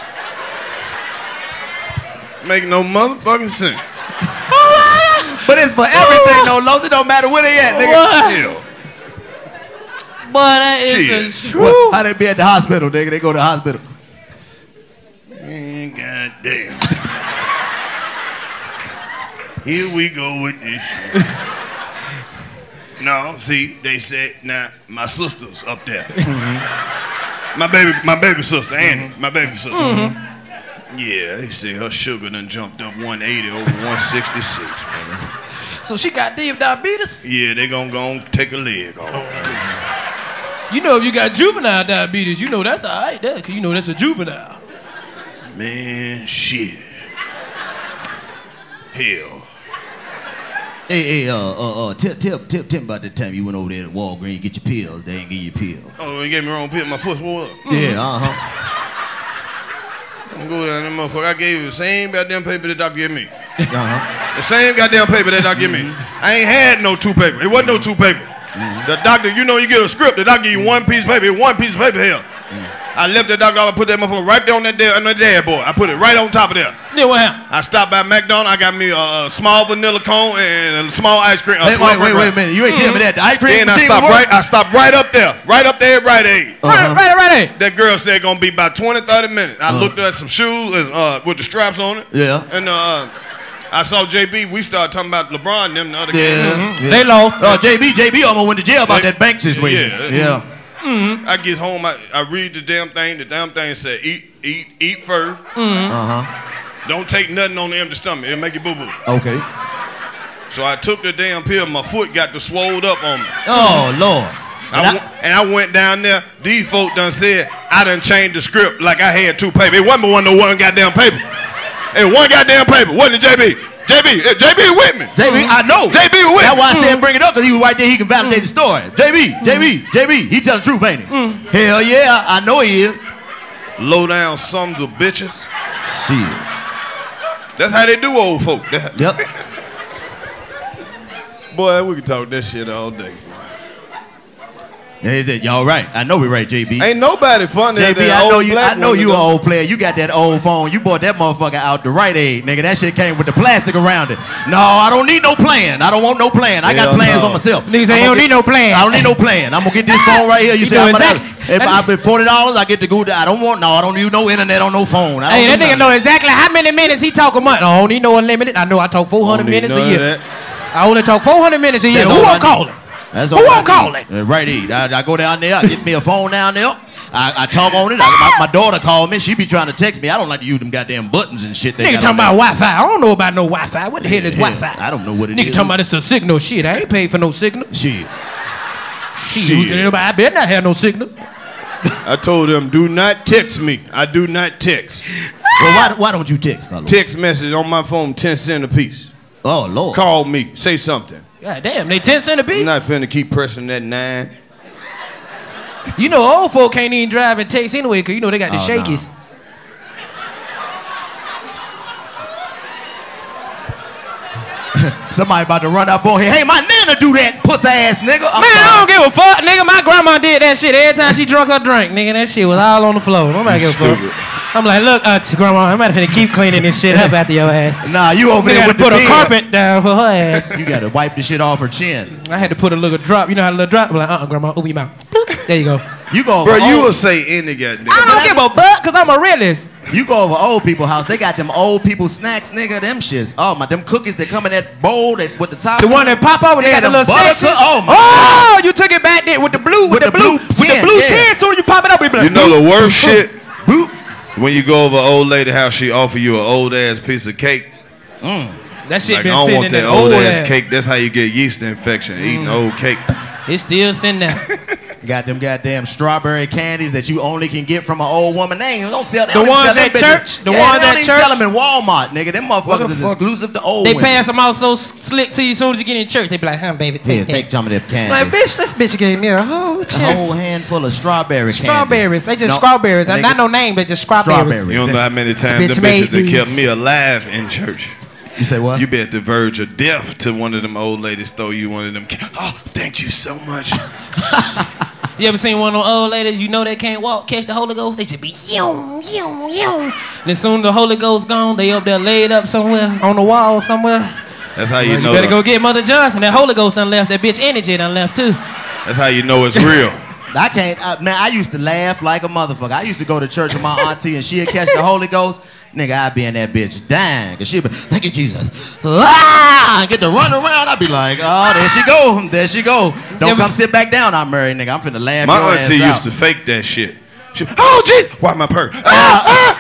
make no motherfucking sense. But it's for everything, though, Los. It don't matter where they at, nigga. What? Hell, Boy, that is Shit. the truth. What? How they be at the hospital, nigga? They go to the hospital. man, goddamn. Here we go with this shit. No, see, they said, now, my sister's up there. My baby, my baby sister, Annie, my baby sister. Yeah, they say her sugar done jumped up one eighty over one sixty-six, man. So she got deep diabetes? Yeah, they gonna go and take a leg off. You know if you got juvenile diabetes, you know that's all right there, because you know that's a juvenile. Man, shit. Hell. Hey, hey, uh, uh, uh, tell, tell, tell, tell me about the time you went over there to Walgreens, get your pills. They ain't give you pills. Oh, they gave me wrong pill. My foot swole up. Yeah, uh-huh. Go down there, motherfucker. I gave you the same goddamn paper that doctor gave me. Uh-huh. The same goddamn paper that doctor gave me. I ain't had no two paper. It wasn't no two paper. Mm-hmm. The doctor, you know, you get a script. The doctor give you one piece of paper. One piece of paper here. Mm-hmm. I left the doctor. I put that motherfucker right there on that there, on that dashboard. I put it right on top of there. Then what happened? I stopped by McDonald's. I got me a, a small vanilla cone and a small ice cream. Wait, wait, wait, wait a minute. You ain't mm-hmm. telling me that. The ice cream Then I stopped right. I stopped right up there, right up there at Rite Aid. Uh-huh. Right, right, right Aid. That girl said gonna be about twenty, thirty minutes. I uh-huh. looked at some shoes uh, with the straps on it. Yeah. And uh, I saw J B. We started talking about LeBron and them the other yeah. game. Mm-hmm. Yeah. They lost. Oh, J B, J B almost went to jail about they, that bank situation. Yeah. Yeah. Mm-hmm. I get home, I, I read the damn thing. The damn thing said, eat, eat, eat first. Mm-hmm. Uh-huh. Don't take nothing on the empty stomach. It'll make you boo-boo. Okay. So I took the damn pill. My foot got to swelled up on me. Oh, Lord. I w- and I went down there. These folk done said I done changed the script like I had two papers. It wasn't but one no one goddamn paper. It one goddamn paper. Wasn't it, J B? J B, J B with me. J B, I know. J B with me. That's why I said bring it up, because he was right there. He can validate the story. J B, J B, J B, he telling the truth, ain't he? Mm. Hell yeah, I know he is. Low down sons of bitches. Shit. That's how they do old folk. That- Yep. Boy, we can talk that shit all day. Yeah, he said, y'all right. I know we right, J B. Ain't nobody funny. J B, I know you. I know you an old player. You got that old phone. You bought that motherfucker out the Rite Aid, nigga. That shit came with the plastic around it. No, I don't need no plan. I don't want no plan. I got Hell plans no. for myself. Niggas say you don't get, need no plan. I don't need no plan. I'm gonna get this phone right here. You, You say I'm doing gonna. exactly- If I been forty dollars, I get to go. To, I don't want. No, I don't need no internet on no phone. I don't Hey, that do nigga nothing. know exactly how many minutes he talk a month. I don't need no unlimited. I know I talk four hundred minutes a year. I only talk four hundred minutes a year. That's Who all I I'm need. calling? That's Who all I I'm calling? need. Uh, Rite Aid. I, I go down there. I get me a phone down there. I, I talk on it. I, my, my daughter called me. She be trying to text me. I don't like to use them goddamn buttons and shit. They Nigga got talking on about there. Wi-Fi. I don't know about no Wi-Fi. What the hell is Hell, Wi-Fi? I don't know what it Nigga is. talking about it's a signal. Shit, I ain't paid for no signal. Shit. Shit, who's anybody? I better not have no signal. I told them, do not text me. I do not text. Well, why, why don't you text, Carlos? Text message on my phone, ten cents a piece. Oh, Lord. Call me. Say something. God damn, they ten cents a I'm piece? not finna keep pressing that nine. You know old folk can't even drive and text anyway, because you know they got the Oh, shakies. Somebody about to run up on here. Hey, my nana do that, pussy ass nigga. I'm Man, sorry. I don't give a fuck, nigga. My grandma did that shit every time she drunk her drink, nigga. That shit was all on the floor. Nobody give a fuck. I'm like, look, uh, grandma, I'm about to keep cleaning this shit up after your ass. Nah, you over They there had with to put the a bed. carpet down for her ass. You gotta wipe the shit off her chin. I had to put a little drop. You know how a little drop? I'm like, uh-uh, grandma, open your mouth. Bloop. There you go. You go over Bro, you old, will say any goddamn. I don't give a fuck, because I'm a realist. you go over old people house. They got them old people snacks, nigga. Them shits. Oh my, them cookies that come in that bowl that with the top. The one that pop over, they Yeah, got the them little butter sections. cook- oh, my Oh, you took it back there with the blue, with, With the, the blue, blue with the tin, blue yeah. tin. Soon as you pop it up, we be like, You know the worst shit? Boop. When you go over an old lady house, she offer you an old ass piece of cake. that shit Like, I been don't sitting want in that that old old ass ass. cake. That's how you get yeast infection, eating old cake. It's still sitting there. Got them goddamn strawberry candies that you only can get from an old woman. They ain't don't sell. They The don't even ones sell them at bitches. church? The yeah, ones they don't at even church? sell them in Walmart, nigga. Them What motherfuckers the is fuck? exclusive to old They women. pass them out so slick to you as soon as you get in church. They be like, huh, baby, take Yeah, that. take some of that candy. Like, bitch, this bitch gave me a whole a chest. whole handful of strawberry candy. Strawberries. They just No, strawberries. nigga, Not no name, but just strawberries. Strawberries. You don't know how many times bitch the made bitches that kept these. me alive in church. You say what? You be at the verge of death till one of them old ladies throw you one of them. Ca- oh, thank you so much. You ever seen one of them old ladies you know they can't walk, catch the Holy Ghost? They just be yum, yum, yum. And as soon as the Holy Ghost gone, they up there laid up somewhere on the wall somewhere. That's how you Well, you know. better the- go get Mother Johnson. That Holy Ghost done left. That bitch energy done left too. That's how you know it's real. I can't, uh, man, I used to laugh like a motherfucker. I used to go to church with my auntie and she'd catch the Holy Ghost. Nigga, I'd be in that bitch dying. Cause she'd be, thank you, Jesus. Ah! And get to run around. I'd be like, oh, there she go. There she go. Don't Yeah, come but- sit back down. I'm married, nigga. I'm finna laugh My your auntie ass used out. to fake that shit. She, oh, jeez, why my purse? Ah,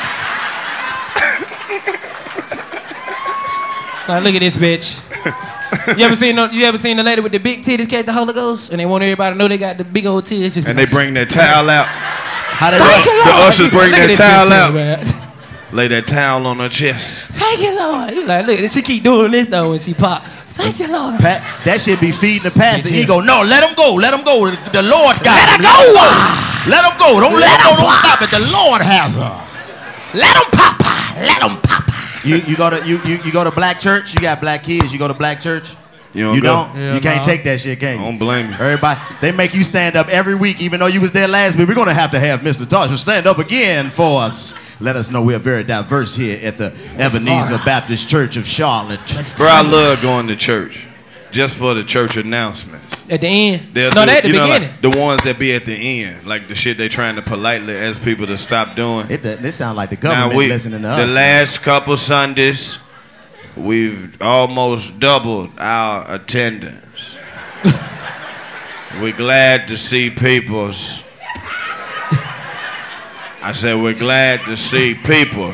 Like, look at this bitch. You ever seen no, you ever seen the lady with the big titties catch the Holy Ghost? And they want everybody to know they got the big old titties. Just and they bring that towel out. How they Thank you, look? The Lord. ushers bring Look at that this towel bitch out. here, man. Lay that towel on her chest. Thank you, Lord. You like, look, she keep doing this though when she pop. Thank you, Lord. Pat, that shit be feeding the pastor. Bitch, He yeah. go, no, let him go, let him go. The Lord got Let him. her go. Let him go. Don't let, Let him go. her Don't fly. stop it. The Lord has her. Let them papa. Let them papa. You you go to you, you you go to black church. You got black kids. You go to black church. You don't You go? don't. Yeah, you can't no. take that shit, can you? I don't blame you. Everybody, they make you stand up every week, even though you was there last week. We're gonna have to have Mister Tasha stand up again for us. Let us know we're very diverse here at the Ebenezer Baptist Church of Charlotte. Bro, I love going to church just for the church announcements. At the end. They'll no, do- they at the you know, beginning. like, the ones that be at the end, like the shit they trying to politely ask people to stop doing. It this sound like the Now government we, listening to the us. last couple Sundays, we've almost doubled our attendance. We're glad to see people's. I said we're glad to see people's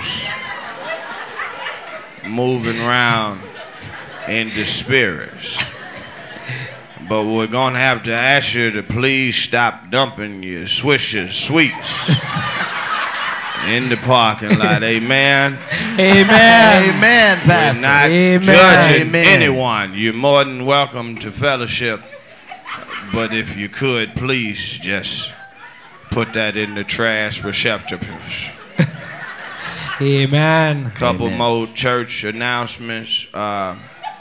moving around in the spirits. But we're gonna have to ask you to please stop dumping your Swisher sweets in the parking lot. Amen. Amen. Amen, We're Pastor. not Amen. judging Amen. anyone. You're more than welcome to fellowship. But if you could, please just put that in the trash receptacles. Amen. Couple Amen. more church announcements. Uh,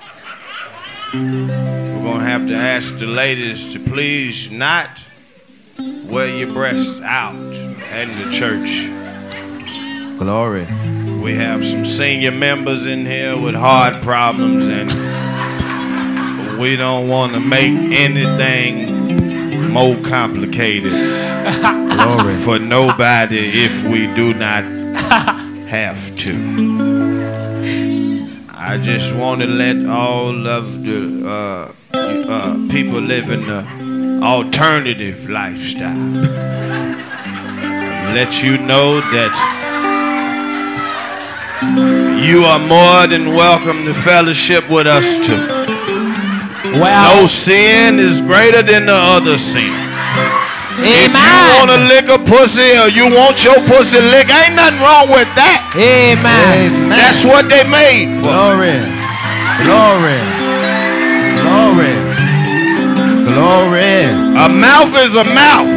we're gonna have to ask the ladies to please not wear your breasts out in the church. Glory. We have some senior members in here with heart problems, and we don't want to make anything more complicated Glory. for nobody if we do not have to. I just want to let all of the uh, uh, people living the alternative lifestyle let you know that you are more than welcome to fellowship with us too. Wow. No sin is greater than the other sin. If you Amen. want to lick a pussy or you want your pussy licked, ain't nothing wrong with that. Amen. Amen. That's what they made for. Glory. Glory. Glory. Glory. A mouth is a mouth.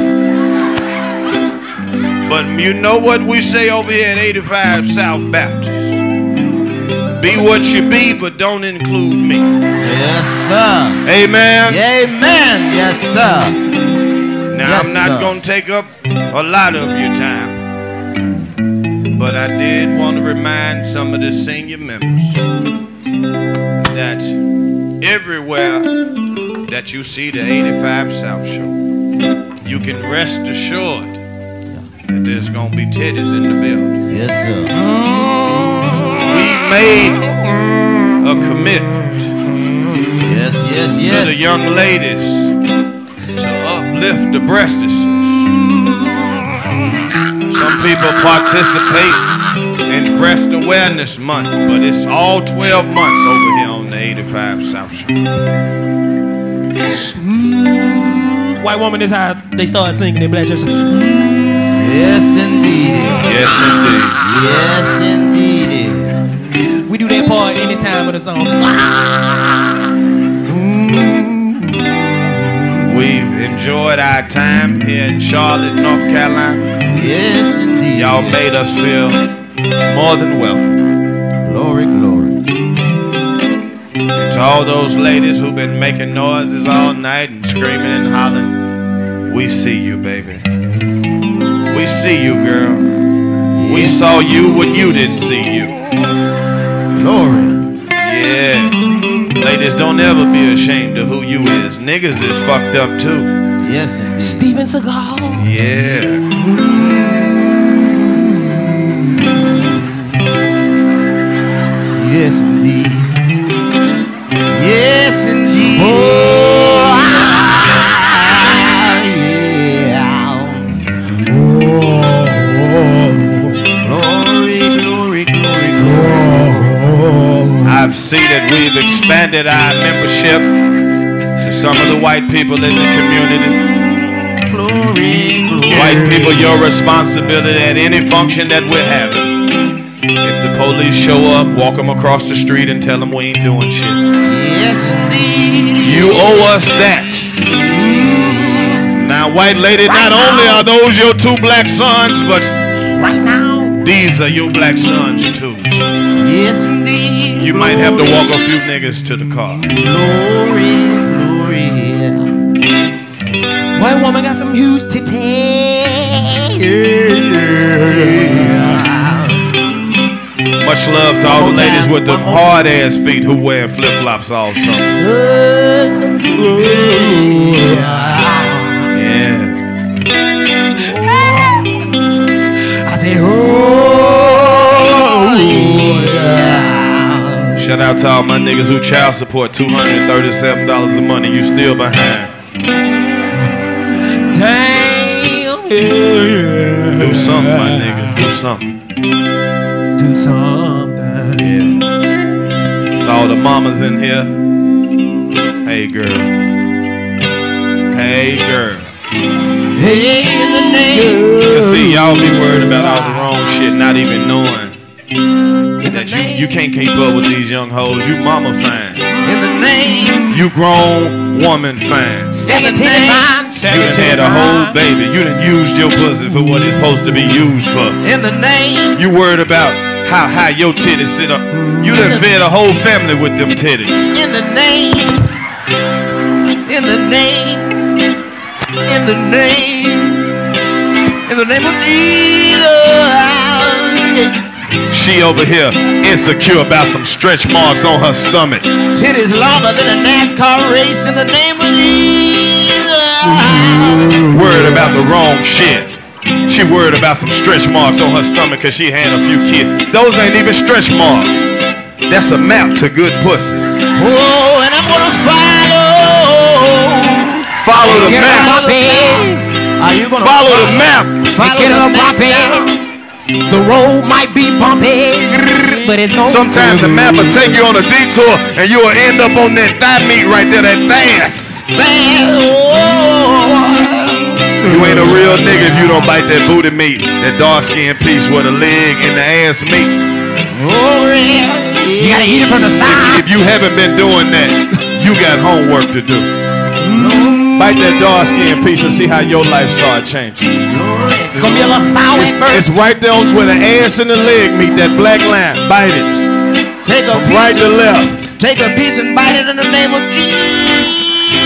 But you know what we say over here at eighty-five South Baptist? Be what you be, but don't include me. Yes, sir. Amen. Amen. Yes, sir. Now, Yes, I'm not sir. going to take up a lot of your time, but I did want to remind some of the senior members that everywhere that you see the eighty-five South Show, you can rest assured that there's going to be titties in the building. Yes, sir. We made a commitment Yes, yes, to yes. the young ladies to uplift the breastises. Some people participate in Breast Awareness Month, but it's all twelve months over here on the eighty-five South Show. White woman is how they start singing in black church. Yes, indeed. Yes, indeed. Yes, indeed. We do that part any time of the song. We've enjoyed our time here in Charlotte, North Carolina. Yes, indeed. Y'all made us feel more than welcome. Glory, glory. And to all those ladies who've been making noises all night and screaming and hollering, we see you, baby. We see you, girl. We saw you when you didn't see you. Glory. Yeah. Ladies, don't ever be ashamed of who you is. Niggas is fucked up too. Yes, indeed. Steven Seagal. Yeah. Yes, indeed. Yes, indeed. Oh, yeah. Glory, glory, glory, glory. I've seen that we've expanded our membership to some of the white people in the community. Glory, glory. White people, your responsibility at any function that we're having. If the police show up, walk them across the street and tell them we ain't doing shit. Yes, indeed. You owe us that. Now, white lady, not only are those your two black sons, but These are your black sons too. Yes, indeed. You might have to walk a few niggas to the car. Glory, glory, yeah. White woman got some huge titties. Yeah. Much love to all the ladies with them hard ass feet who wear flip flops all summer. Yeah. I say, oh, yeah. Shout out to all my niggas who child support two hundred thirty-seven dollars a month and you still behind. damn, yeah. Do something, my nigga. Do something. Do something. Yeah. To all the mamas in here. Hey, girl. Hey, girl. Hey, in the name. You see, y'all be worried about all the wrong shit, not even knowing that you, you can't keep up with these young hoes. You mama fine. In the name. You grown woman fine. seventeen You done had a whole baby. You done used your pussy for what it's supposed to be used for. In the name. You worried about how high your titties sit up. You done fed a whole family with them titties. In the name. In the name. In the name. In the name of Jesus. She over here insecure about some stretch marks on her stomach. Titties longer than a NASCAR race. In the name of Jesus. Worried about the wrong shit. She worried about some stretch marks on her stomach because she had a few kids. Those ain't even stretch marks. That's a map to good pussy. Oh, and I'm gonna follow. Follow the Get map. up, baby. Are you gonna Follow the map. Follow Get the up, map baby. now? The road might be bumpy, but it's no. Sometimes the map will take you on a detour and you will end up on that thigh meat right there, that ass. You ain't a real nigga if you don't bite that booty meat, that dark skin piece with a leg and the ass meat. You gotta eat it from the side. If you haven't been doing that, you got homework to do. Bite that dark skin piece and see how your life start changing. It's gonna be a little sour at first. It's right there where the ass and the leg meet, that black line. Bite it. Take a piece. Right to and, left. Take a piece and bite it in the name of Jesus.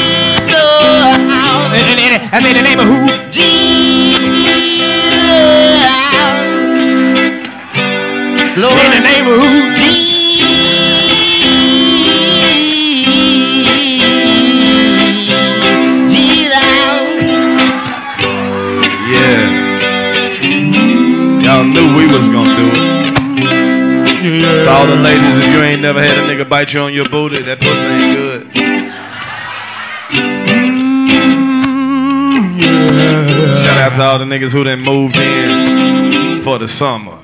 And, and, and, I mean, the name of who? Jesus. Lord. In the name of who? Y'all knew we was gonna do it. Yeah. To all the ladies, if you ain't never had a nigga bite you on your booty, that pussy ain't good. Yeah. Shout out to all the niggas who done moved in for the summer.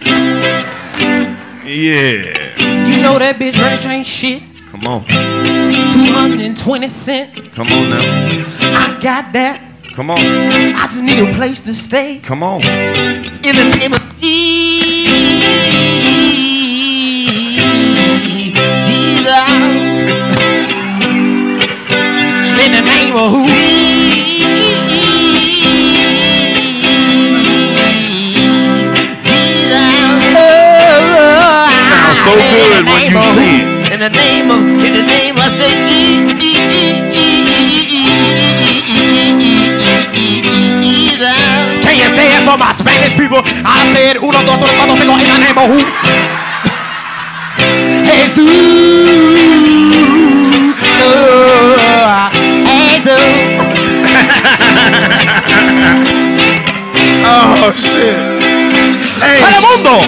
Yeah. You know that bitch ranch ain't shit. Come on. two hundred twenty cents. Come on now. I got that. Come on. I just need a place to stay. Come on. In the name of Jesus. In the name of who? Sounds so good when you see it. In the name of, in the name I say Jesus. Can you say it for my Spanish people? I said uno, dos, tres, cuatro, cinco. In the name of who? Jesus. Oh shit. Hey. Telemundo.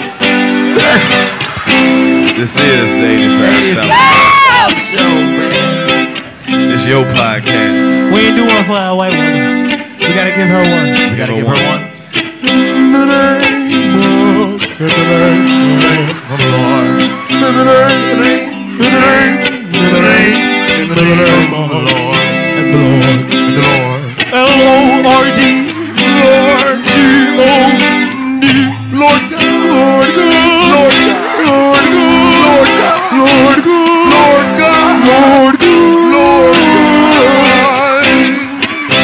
This is the eighty-five show, man. It's your podcast. We ain't do one for our white woman. We gotta give her one. We gotta give her one. In the name of, in the name of the Lord. In the name, in the name, in the name, in the name of the Lord. And the Lord. In the Lord. L O R D. Lord G O D. Lord God. Lord God. Lord God. Lord God. Lord God. Lord God. Lord God. Lord God.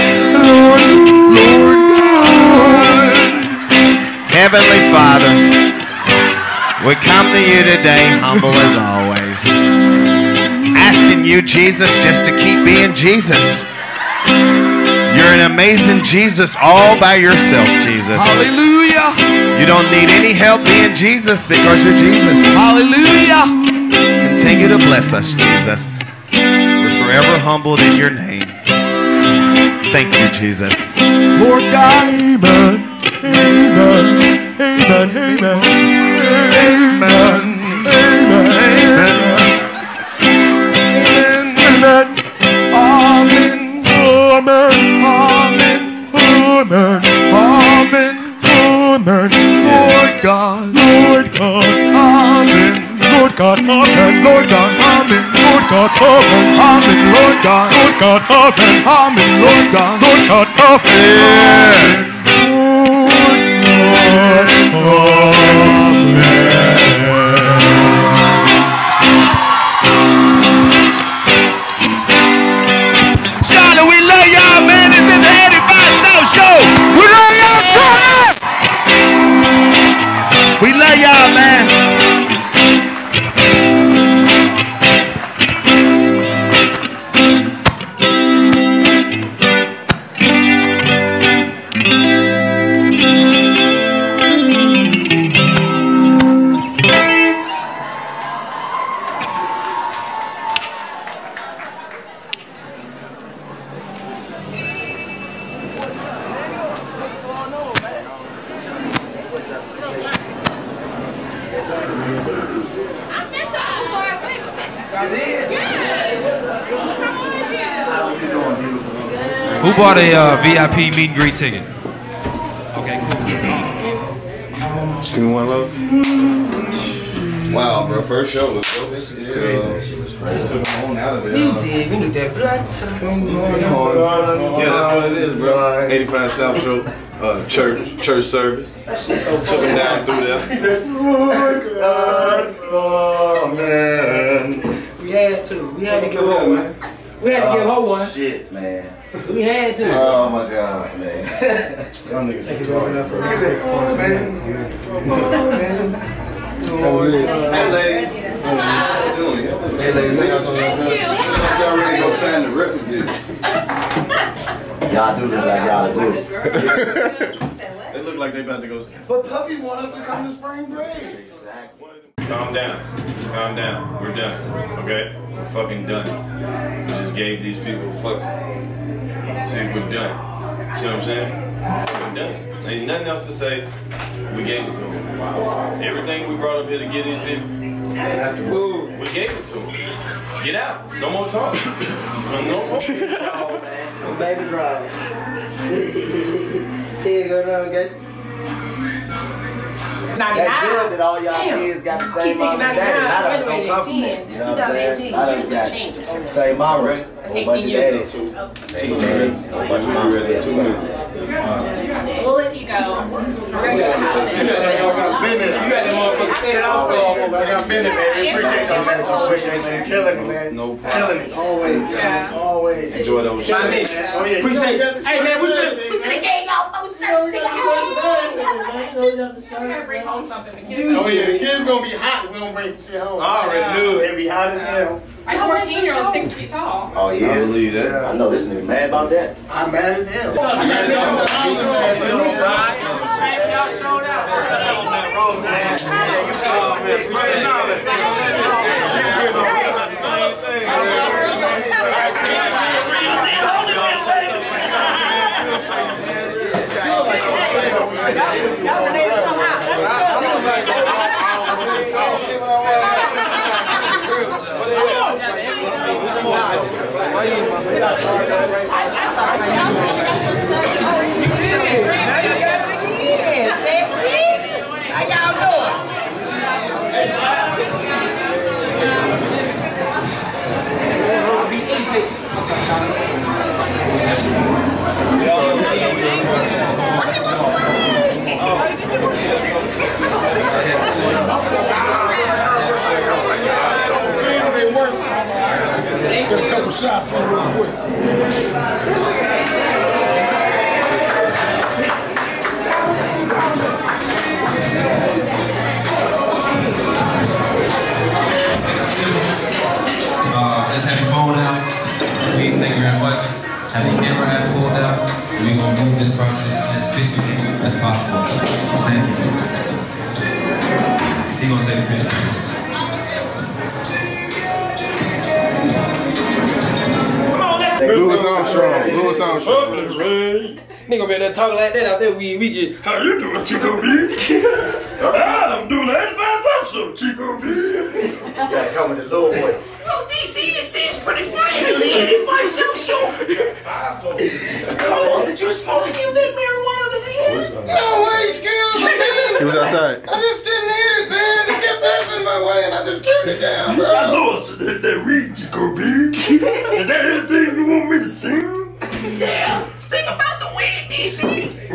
Lord God. Lord God. Heavenly Father, to you today, humble as always. Asking you, Jesus, just to keep being Jesus. You're an amazing Jesus all by yourself, Jesus. Hallelujah. You don't need any help being Jesus because you're Jesus. Hallelujah. Continue to bless us, Jesus. We're forever humbled in your name. Thank you, Jesus. Lord God. Amen. Amen. Amen. Amen. Amen. Amen. Amen. Amen. Amen. Amen. Amen. Amen. Amen. Lord God. Lord God. Amen. Lord God. Amen. Lord God. Amen. Lord God. Amen. Amen. Lord God. Lord God. Amen. Amen. Lord God. Lord God. Amen. Charlotte, we love y'all, man. This is the eighty-five South Show. We love y'all, Charlotte. We love y'all, man. Who bought a uh, V I P meet and greet ticket? Okay, cool. Give me one love. Wow, bro, first show was dope. This is crazy. Took them on out of there. You did. We need that blood. Come on. Yeah, that's what it is, bro. eighty-five South Show, uh, church, church service. Took them down through there. He said, Lord God, amen. We had to. We had to give her one. We had to give her one. Shit, man. We had to. Oh my God, man. Y'all niggas ain't talking that first. He said, oh man. Oh man. Hey, ladies. How you doing? Hey, ladies. Y'all ready to go sign the record deal? Y'all do this like y'all do. They look like they about to go. But Puffy want us to come to spring break. Calm down. Calm down. We're done. Okay? We're fucking done. We just gave these people fuck. See, we're done. See what I'm saying? We're fucking done. Ain't nothing else to say. We gave it to them. Everything we brought up here to get these people, food, we gave it to them. Get out. No more talk. No more. Oh man. Baby driver. Here you go now, guys. That's good that all y'all kids got the same mom and daddy. Not us, don't come from that. You know what I'm saying? Not us got same mama. That's eighteen years ago. Same daddy. A bunch of mamas there. We'll let you go. We're gonna have Business. You got that motherfucker set it off. I got business, man. We appreciate y'all, man. Appreciate you. Killing it, man. No Killing it. Always. Yeah. Always. Enjoy those shows. Oh, yeah. Appreciate it. Hey, man, we should. We should have gave y'all those shirts, nigga. Oh yeah, the kids gonna be hot if we don't bring some shit home. I already knew it. They be hot as hell. My fourteen year old six feet tall. Oh yeah, I believe that. I know this nigga mad about that. I'm mad as hell. Y'all related somehow. That's Get a couple shots in real quick. Have you ever had pulled out? We're going to move this process as efficiently as possible. Thank you. He going to say the picture. Louis Armstrong. Louis Armstrong. Nigga better talk like that out there. We we get. How you doing, Chico B? I'm doing the eighty-five South Show, Chico B. Yeah, coming to little boy. Well, D C, it seems pretty funny. The eighty-five South Show. Carlos, did you smoke any of that marijuana that they had? No way, Skills. He was outside. I just didn't hit it, man. It kept passing my way, and I just turned it down, bro. I know I should hit that weed, Chico B. Is that anything you want me to sing? Yeah, sing about the weed, D C.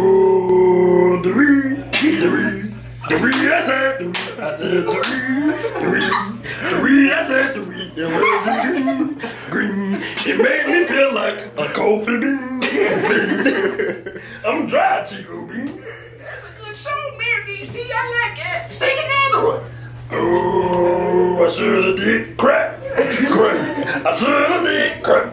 Oh, the weed, the weed, the weed, I said the weed, I said the weed, the weed, the weed, I said the weed, it wasn't green, green. It made me feel like a coffee bean. I'm dry, Chico bean. That's a good song, man, D C. I like it. Sing another one. Oh, I should have did crack, crack. I should have did crack.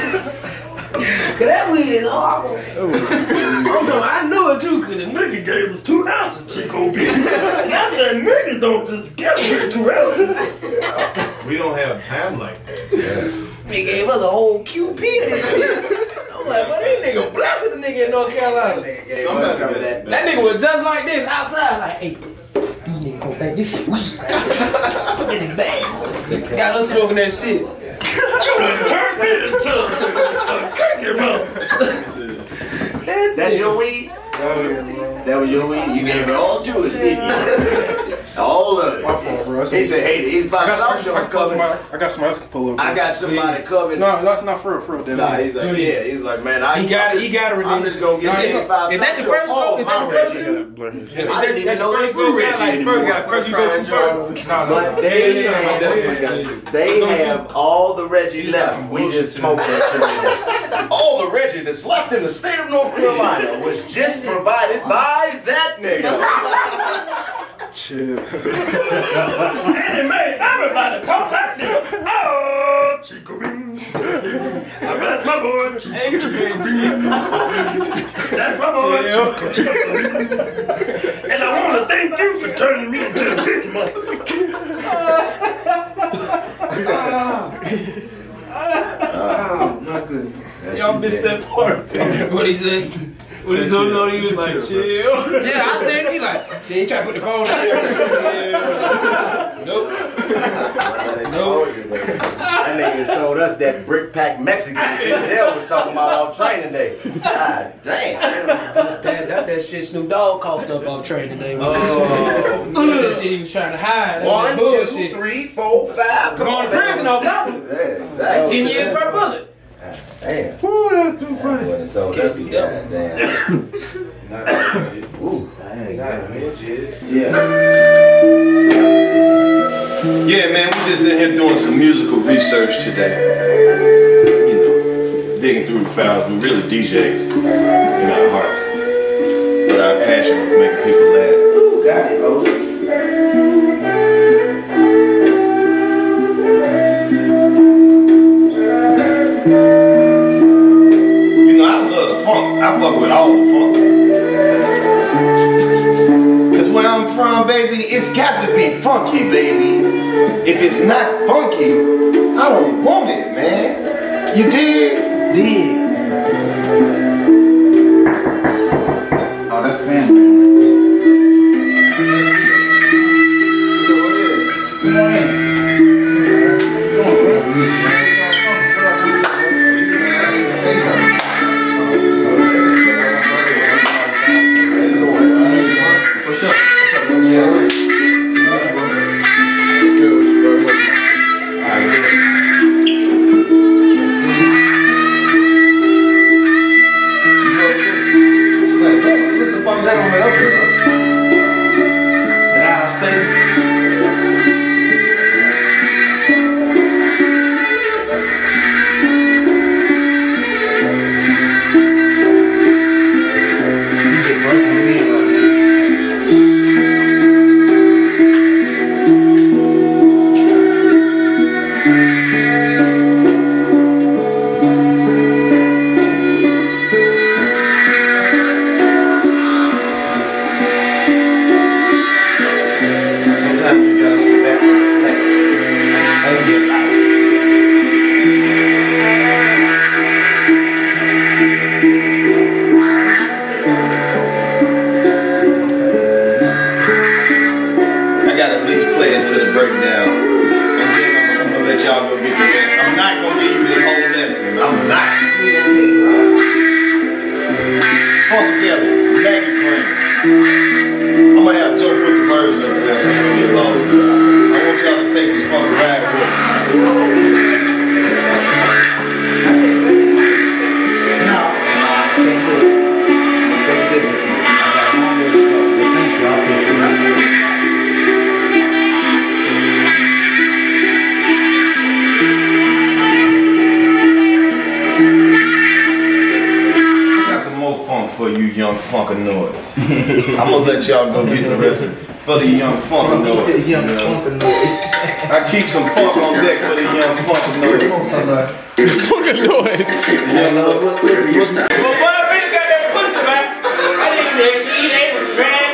Cause that weed is horrible. Oh, I knew it too, cause the nigga gave us two ounces, Chico B. I said niggas don't just get me two ounces. We don't have time like that. Yeah. They gave us a whole Q P of this shit. I'm like, but this nigga blessed the nigga in North Carolina. Some of that. That nigga was just like this outside, like, hey, these niggas gon' think this shit weed. Put it in the bag. Got us smoking that shit. You done turned me into a cookie monster. That's your weed? That was your weed? You gave it all to us, didn't you? All of it. My fault, bro. He said, hey, the eighty-five South Show is coming. I got somebody else can pull up. I got somebody coming. No, that's not for real, for real. Nah, he's like, yeah, he's like, man, I He got it, he got it. I'm just gonna get the eighty-five Is that your first go? Is that your first two? I didn't even know they grew Reggie anymore. First you go to first. But they have, they have all the Reggie left. We just smoked that today. All the Reggie that's left in the state of North Carolina was just provided by that nigga. Chill. And it made everybody talk like this. Oh, Chico Bean. That's my boy, Chico Bean. That's my boy, Chico Bean. And I want to thank you for turning me into a cookie monster. Oh, my goodness. Y'all missed that part. What he said? When he was on, he was like, chill. Yeah, I said, he like, shit, he trying to put the phone out there. Nope. Nope. That nigga sold us that brick pack Mexican Denzel was talking about on training day. God damn. That, that's that shit Snoop Dogg coughed up off training day. Oh. That shit he was trying to hide. That's One, that two, three, four, five. Come on to prison off that one. Yeah, exactly. That's ten years per bullet. Damn. Ooh, that's too funny. Well, so that's God damn. Ooh. Yeah. Yeah, man, we just in here doing some musical research today. You know, digging through the files. We're really D Js in our hearts. But our passion is making people laugh. Ooh, got it, bro. You know, I love the funk. I fuck with all the funk. Cause where I'm from, baby, it's got to be funky, baby. If it's not funky, I don't want it, man. You dig? Dig. Oh, that's family. Come on in. Come on, bro. What's up? What's up, bro? Yeah. What's good with you, bro? All right, good. I'm gonna have Joe put the birds up there so you don't get lost. I want y'all to take this fucking ride with me. No, can't do it. Stay busy. I got one more to go. But thank you. I appreciate it. For you young funkanoids. I'm gonna let y'all go get the rest of it. For the young funkanoids. You know? I keep some funk on deck for the young funkanoids. Funkanoids. Yeah, no. Well, boy, I really got that pussy, man. I didn't know she ain't was drag.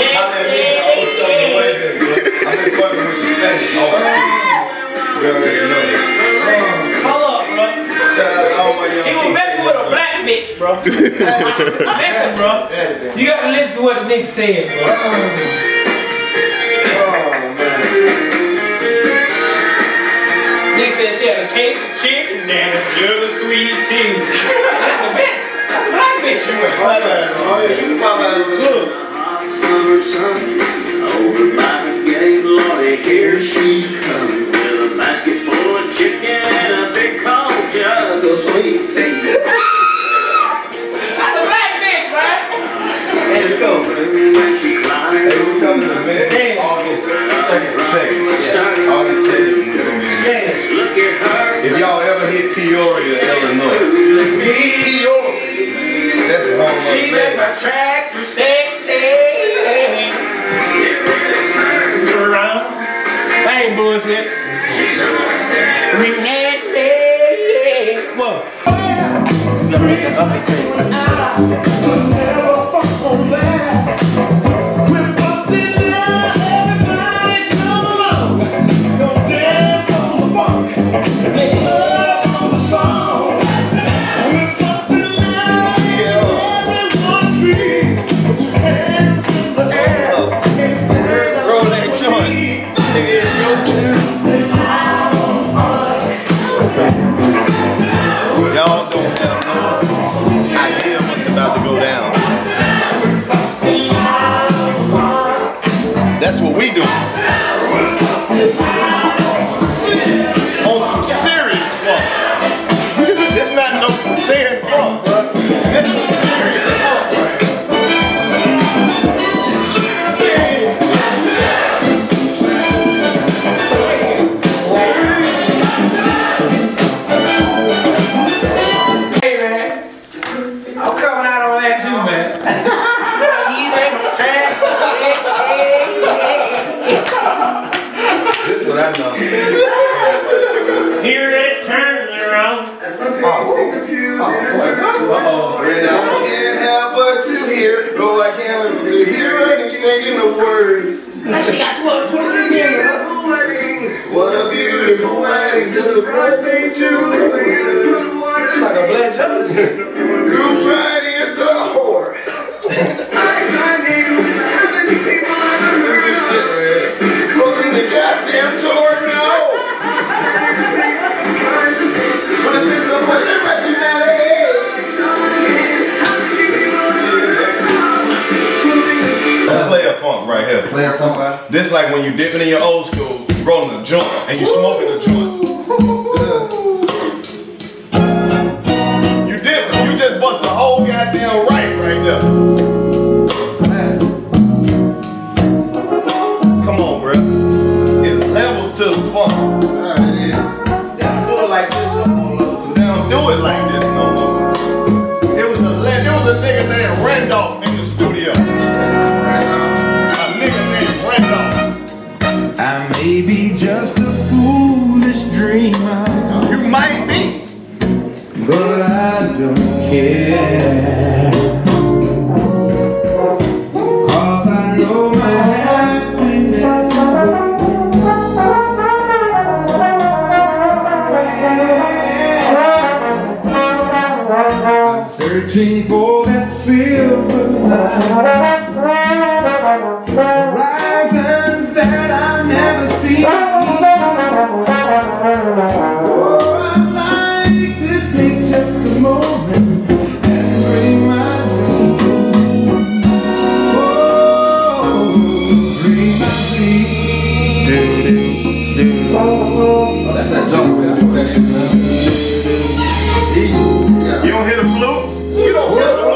I've been fucking with the Spanish. Oh, you already know that. Hold up, bro. Shout out to all my young He was messing with a black bitch, bro. Listen, bro. You gotta listen to what the nigga said, bro. Oh, man. Nigga said she had a case of chicken and a jug of sweet tea. That's a bitch. That's a black bitch you went. Oh, yeah. Shoot the pop out of the look. Summer sun over by the gate, Lordy, here she comes with a basket full of chicken and a big cold jug of sweet tea. That's a black bitch, right? Hey, let's go. Hey, we coming to Memphis August second. Yeah, August second. If y'all ever hit Peoria, Illinois. Peoria. That's the home of She left my track, you sexy. Surround. I ain't bullshit. Renee. What? You gotta make that up and take Y'all don't have no idea what's about to go down. That's what we do. On some serious fun. This not no pretend fun, bro. This is serious fun, I know. Here it turns around. Uh-oh. And I can't help but to hear. No, I can't help but to hear an exchanging of words. She got twelve, twenty million. What a beautiful wedding to the bridesmaid Julie. It's like a Black Johnson. Group riding is a whore. This is shit, man. Closing the goddamn door now. But it's in some pushing rationality. Play a funk right here. Play a funk, right? This like when you dipping in your old school, rolling a joint, and you smoking a joint. You dipping, you just bust the whole goddamn right right there. Come on, bro. It's levels to the funk. They don't do it like this no more. They don't do it like this no more. It was a there was a nigga named Randolph in the studio. A nigga named Randolph. I may be just a foolish dreamer. You might be. But I don't care. Cause I know my happiness. I'm searching for that silver line. Horizons that I've never seen. Oh, I'd like to take just a moment and bring my dream. Oh, hear the flutes. You don't hear the